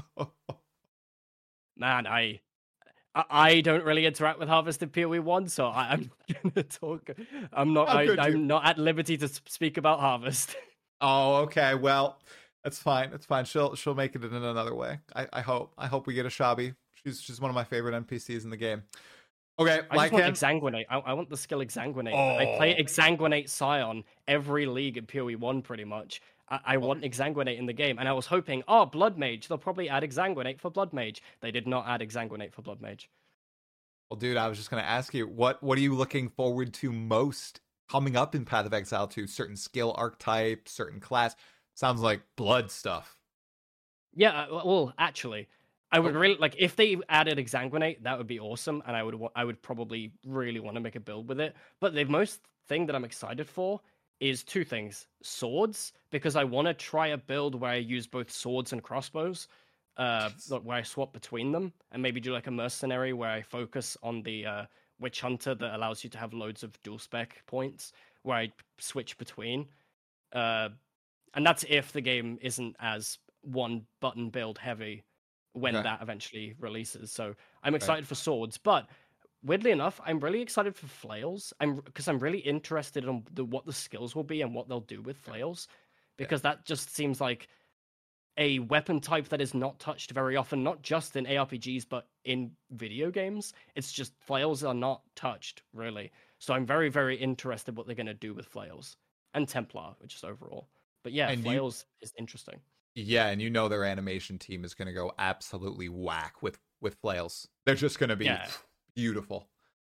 Man, I I don't really interact with Harvest in P O E one, so I, I'm gonna talk. I'm not. I, I'm not at liberty to speak about Harvest. Oh, okay. Well, that's fine. That's fine. She'll she'll make it in another way. I, I hope. I hope we get a Shabi. She's she's one of my favorite N P Cs in the game. Okay, I just want Exsanguinate. I, I want the skill Exsanguinate. Oh. I play Exsanguinate Scion every league in P O E one pretty much. I, I oh. want Exsanguinate in the game, and I was hoping, oh, Blood Mage. They'll probably add Exsanguinate for Blood Mage. They did not add Exsanguinate for Blood Mage. Well, dude, I was just gonna ask you, what what are you looking forward to most coming up in Path of Exile two? Certain skill archetype, certain class? Sounds like blood stuff. Yeah, well, actually, I would really like if they added Exsanguinate. That would be awesome, and I would I would probably really want to make a build with it. But the most thing that I'm excited for is two things: swords, because I want to try a build where I use both swords and crossbows, uh, where I swap between them, and maybe do like a mercenary where I focus on the uh, Witch Hunter that allows you to have loads of dual spec points, where I switch between. Uh, and that's if the game isn't as one button build heavy when okay. that eventually releases. So I'm excited okay. for swords, but weirdly enough, I'm really excited for flails. I'm because I'm really interested in the, what the skills will be and what they'll do with flails, because yeah. that just seems like a weapon type that is not touched very often, not just in A R P Gs, but in video games. It's just flails are not touched, really. So I'm very, very interested what they're going to do with flails and Templar, just overall. But yeah, and flails you, is interesting. Yeah, and you know their animation team is going to go absolutely whack with, with flails. They're just going to be yeah. beautiful.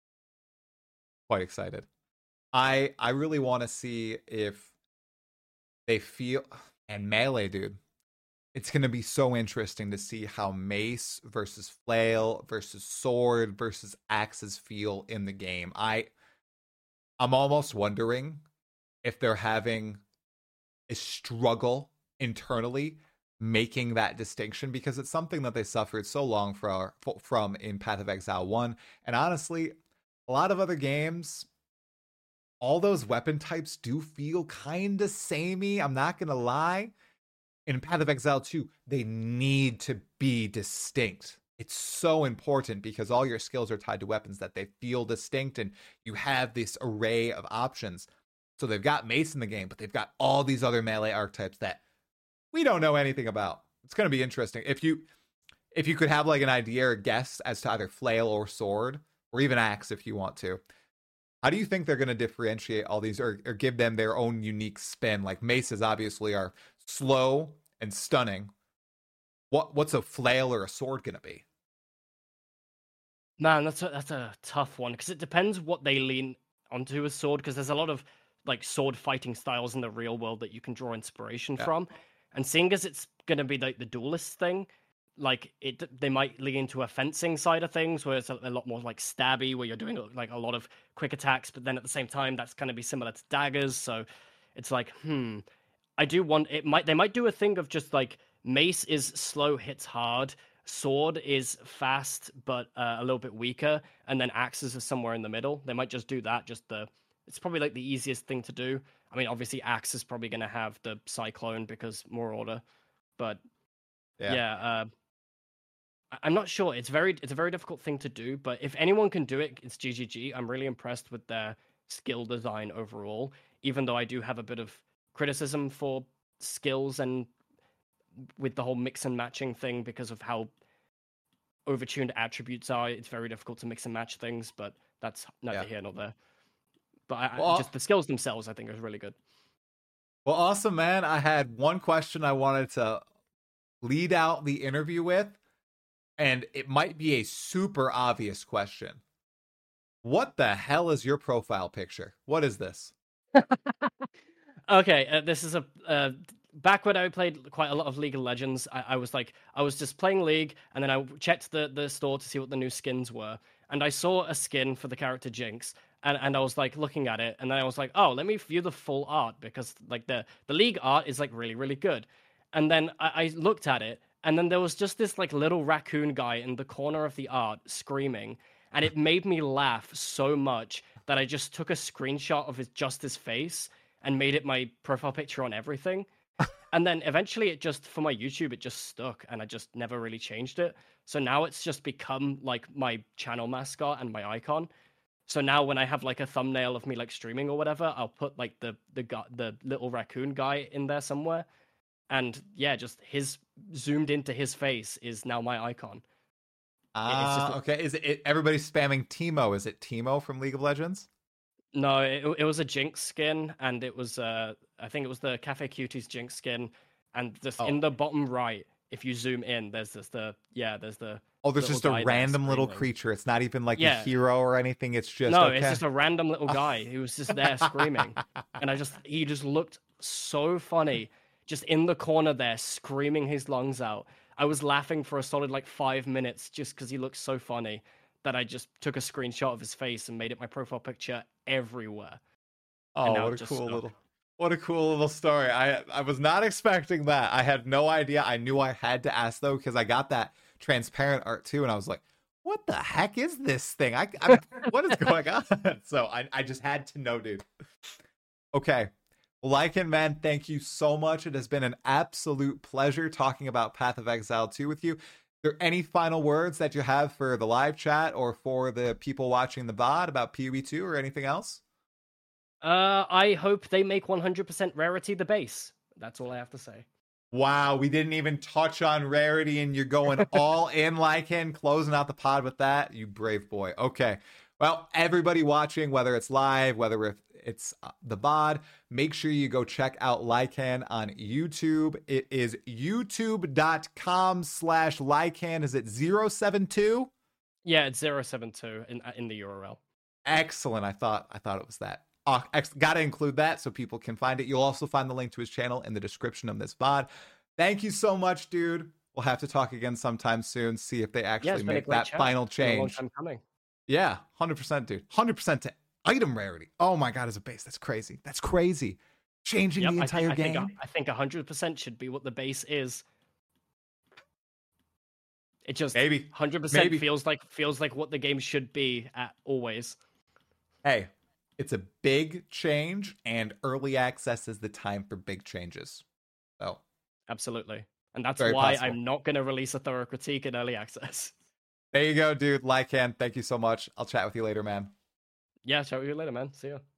Quite excited. I I really want to see if they feel... And Melee, dude. It's going to be so interesting to see how mace versus flail versus sword versus axes feel in the game. I, I'm almost wondering if they're having a struggle internally making that distinction, because it's something that they suffered so long for, from in Path of Exile one. And honestly, a lot of other games, all those weapon types do feel kind of samey. I'm not going to lie. in Path of Exile two, they need to be distinct. It's so important because all your skills are tied to weapons that they feel distinct and you have this array of options. So they've got Mace in the game, but they've got all these other melee archetypes that we don't know anything about. It's going to be interesting. If you if you could have like an idea or guess as to either flail or sword, or even axe if you want to, how do you think they're going to differentiate all these or, or give them their own unique spin? Like maces obviously are slow and stunning. What what's a flail or a sword going to be? Man, that's a, that's a tough one because it depends what they lean onto as sword. Because there's a lot of like sword fighting styles in the real world that you can draw inspiration yeah. from, and seeing as it's going to be like the duelist thing, like it, they might lean into a fencing side of things where it's a, a lot more like stabby, where you're doing like a lot of quick attacks, but then at the same time that's going to be similar to daggers. So it's like, hmm, I do want it. Might they might do a thing of just like mace is slow, hits hard. Sword is fast, but uh, a little bit weaker, and then axes are somewhere in the middle. They might just do that. Just the, it's probably like the easiest thing to do. I mean, obviously, axe is probably going to have the cyclone because more order, but yeah, yeah uh, I'm not sure. It's very, it's a very difficult thing to do. But if anyone can do it, it's G G G. I'm really impressed with their skill design overall. Even though I do have a bit of criticism for skills and with the whole mix and matching thing because of how overtuned attributes are, it's very difficult to mix and match things, but that's neither yeah. here nor there. But I, well, I, just the skills themselves, I think, is really good. Well, awesome, man. I had one question I wanted to lead out the interview with, and it might be a super obvious question. What the hell is your profile picture? What is this? Okay, uh, this is a... Uh, back when I played quite a lot of League of Legends, I, I was like, I was just playing League, and then I checked the, the store to see what the new skins were, and I saw a skin for the character Jinx, and, and I was like looking at it, and then I was like, oh, let me view the full art, because like the, the League art is like really, really good. And then I, I looked at it, and then there was just this like little raccoon guy in the corner of the art screaming, and it made me laugh so much that I just took a screenshot of his just his face and made it my profile picture on everything. And then eventually it just, for my YouTube, it just stuck and I just never really changed it. So now it's just become like my channel mascot and my icon. So now when I have like a thumbnail of me like streaming or whatever, I'll put like the the the little raccoon guy in there somewhere. And yeah, just his zoomed into his face is now my icon. Ah, uh, okay. Is it, it everybody's spamming Teemo? Is it Teemo from League of Legends? No, it, it was a Jinx skin, and it was, uh, I think it was the Cafe Cuties Jinx skin, and just oh. in the bottom right, if you zoom in, there's this, the, yeah, there's the... Oh, there's just a random little creature. It's not even like yeah. a hero or anything, it's just... No, okay. it's just a random little guy who was just there screaming, and I just, he just looked so funny, just in the corner there, screaming his lungs out. I was laughing for a solid, like, five minutes, just because he looked so funny, that I just took a screenshot of his face and made it my profile picture everywhere. Oh, what a cool stuck. little, what a cool little story. I I was not expecting that. I had no idea. I knew I had to ask though, because I got that transparent art too, and I was like, what the heck is this thing? I, I what is going on? So I, I just had to know, dude. Okay. Lycan, man, thank you so much. It has been an absolute pleasure talking about Path of Exile two with you. Are there any final words that you have for the live chat or for the people watching the V O D about P O E two or anything else? Uh, I hope they make one hundred percent rarity the base. That's all I have to say. Wow, we didn't even touch on rarity, and you're going all in, Lycan, closing out the pod with that. You brave boy. Okay. Well, everybody watching, whether it's live, whether it's the V O D, make sure you go check out Lycan on YouTube. It is youtube.com slash Lycan. Is it zero seven two? Yeah, it's zero seven two in in the U R L. Excellent. I thought I thought it was that. Uh, ex- gotta include that so people can find it. You'll also find the link to his channel in the description of this V O D. Thank you so much, dude. We'll have to talk again sometime soon, see if they actually yeah, make that chat. final change. It's been a long time coming. Yeah, one hundred percent, dude. one hundred percent to item rarity. Oh my god, as a base. That's crazy. That's crazy. Changing yep, the entire I think, game. I think, I think one hundred percent should be what the base is. It just maybe one hundred percent maybe. feels like feels like what the game should be at always. Hey, it's a big change, and early access is the time for big changes. So Absolutely. And that's Very why possible. I'm not going to release a thorough critique in early access. There you go, dude. Lycan, thank you so much. I'll chat with you later, man. Yeah, chat with you later, man. See ya.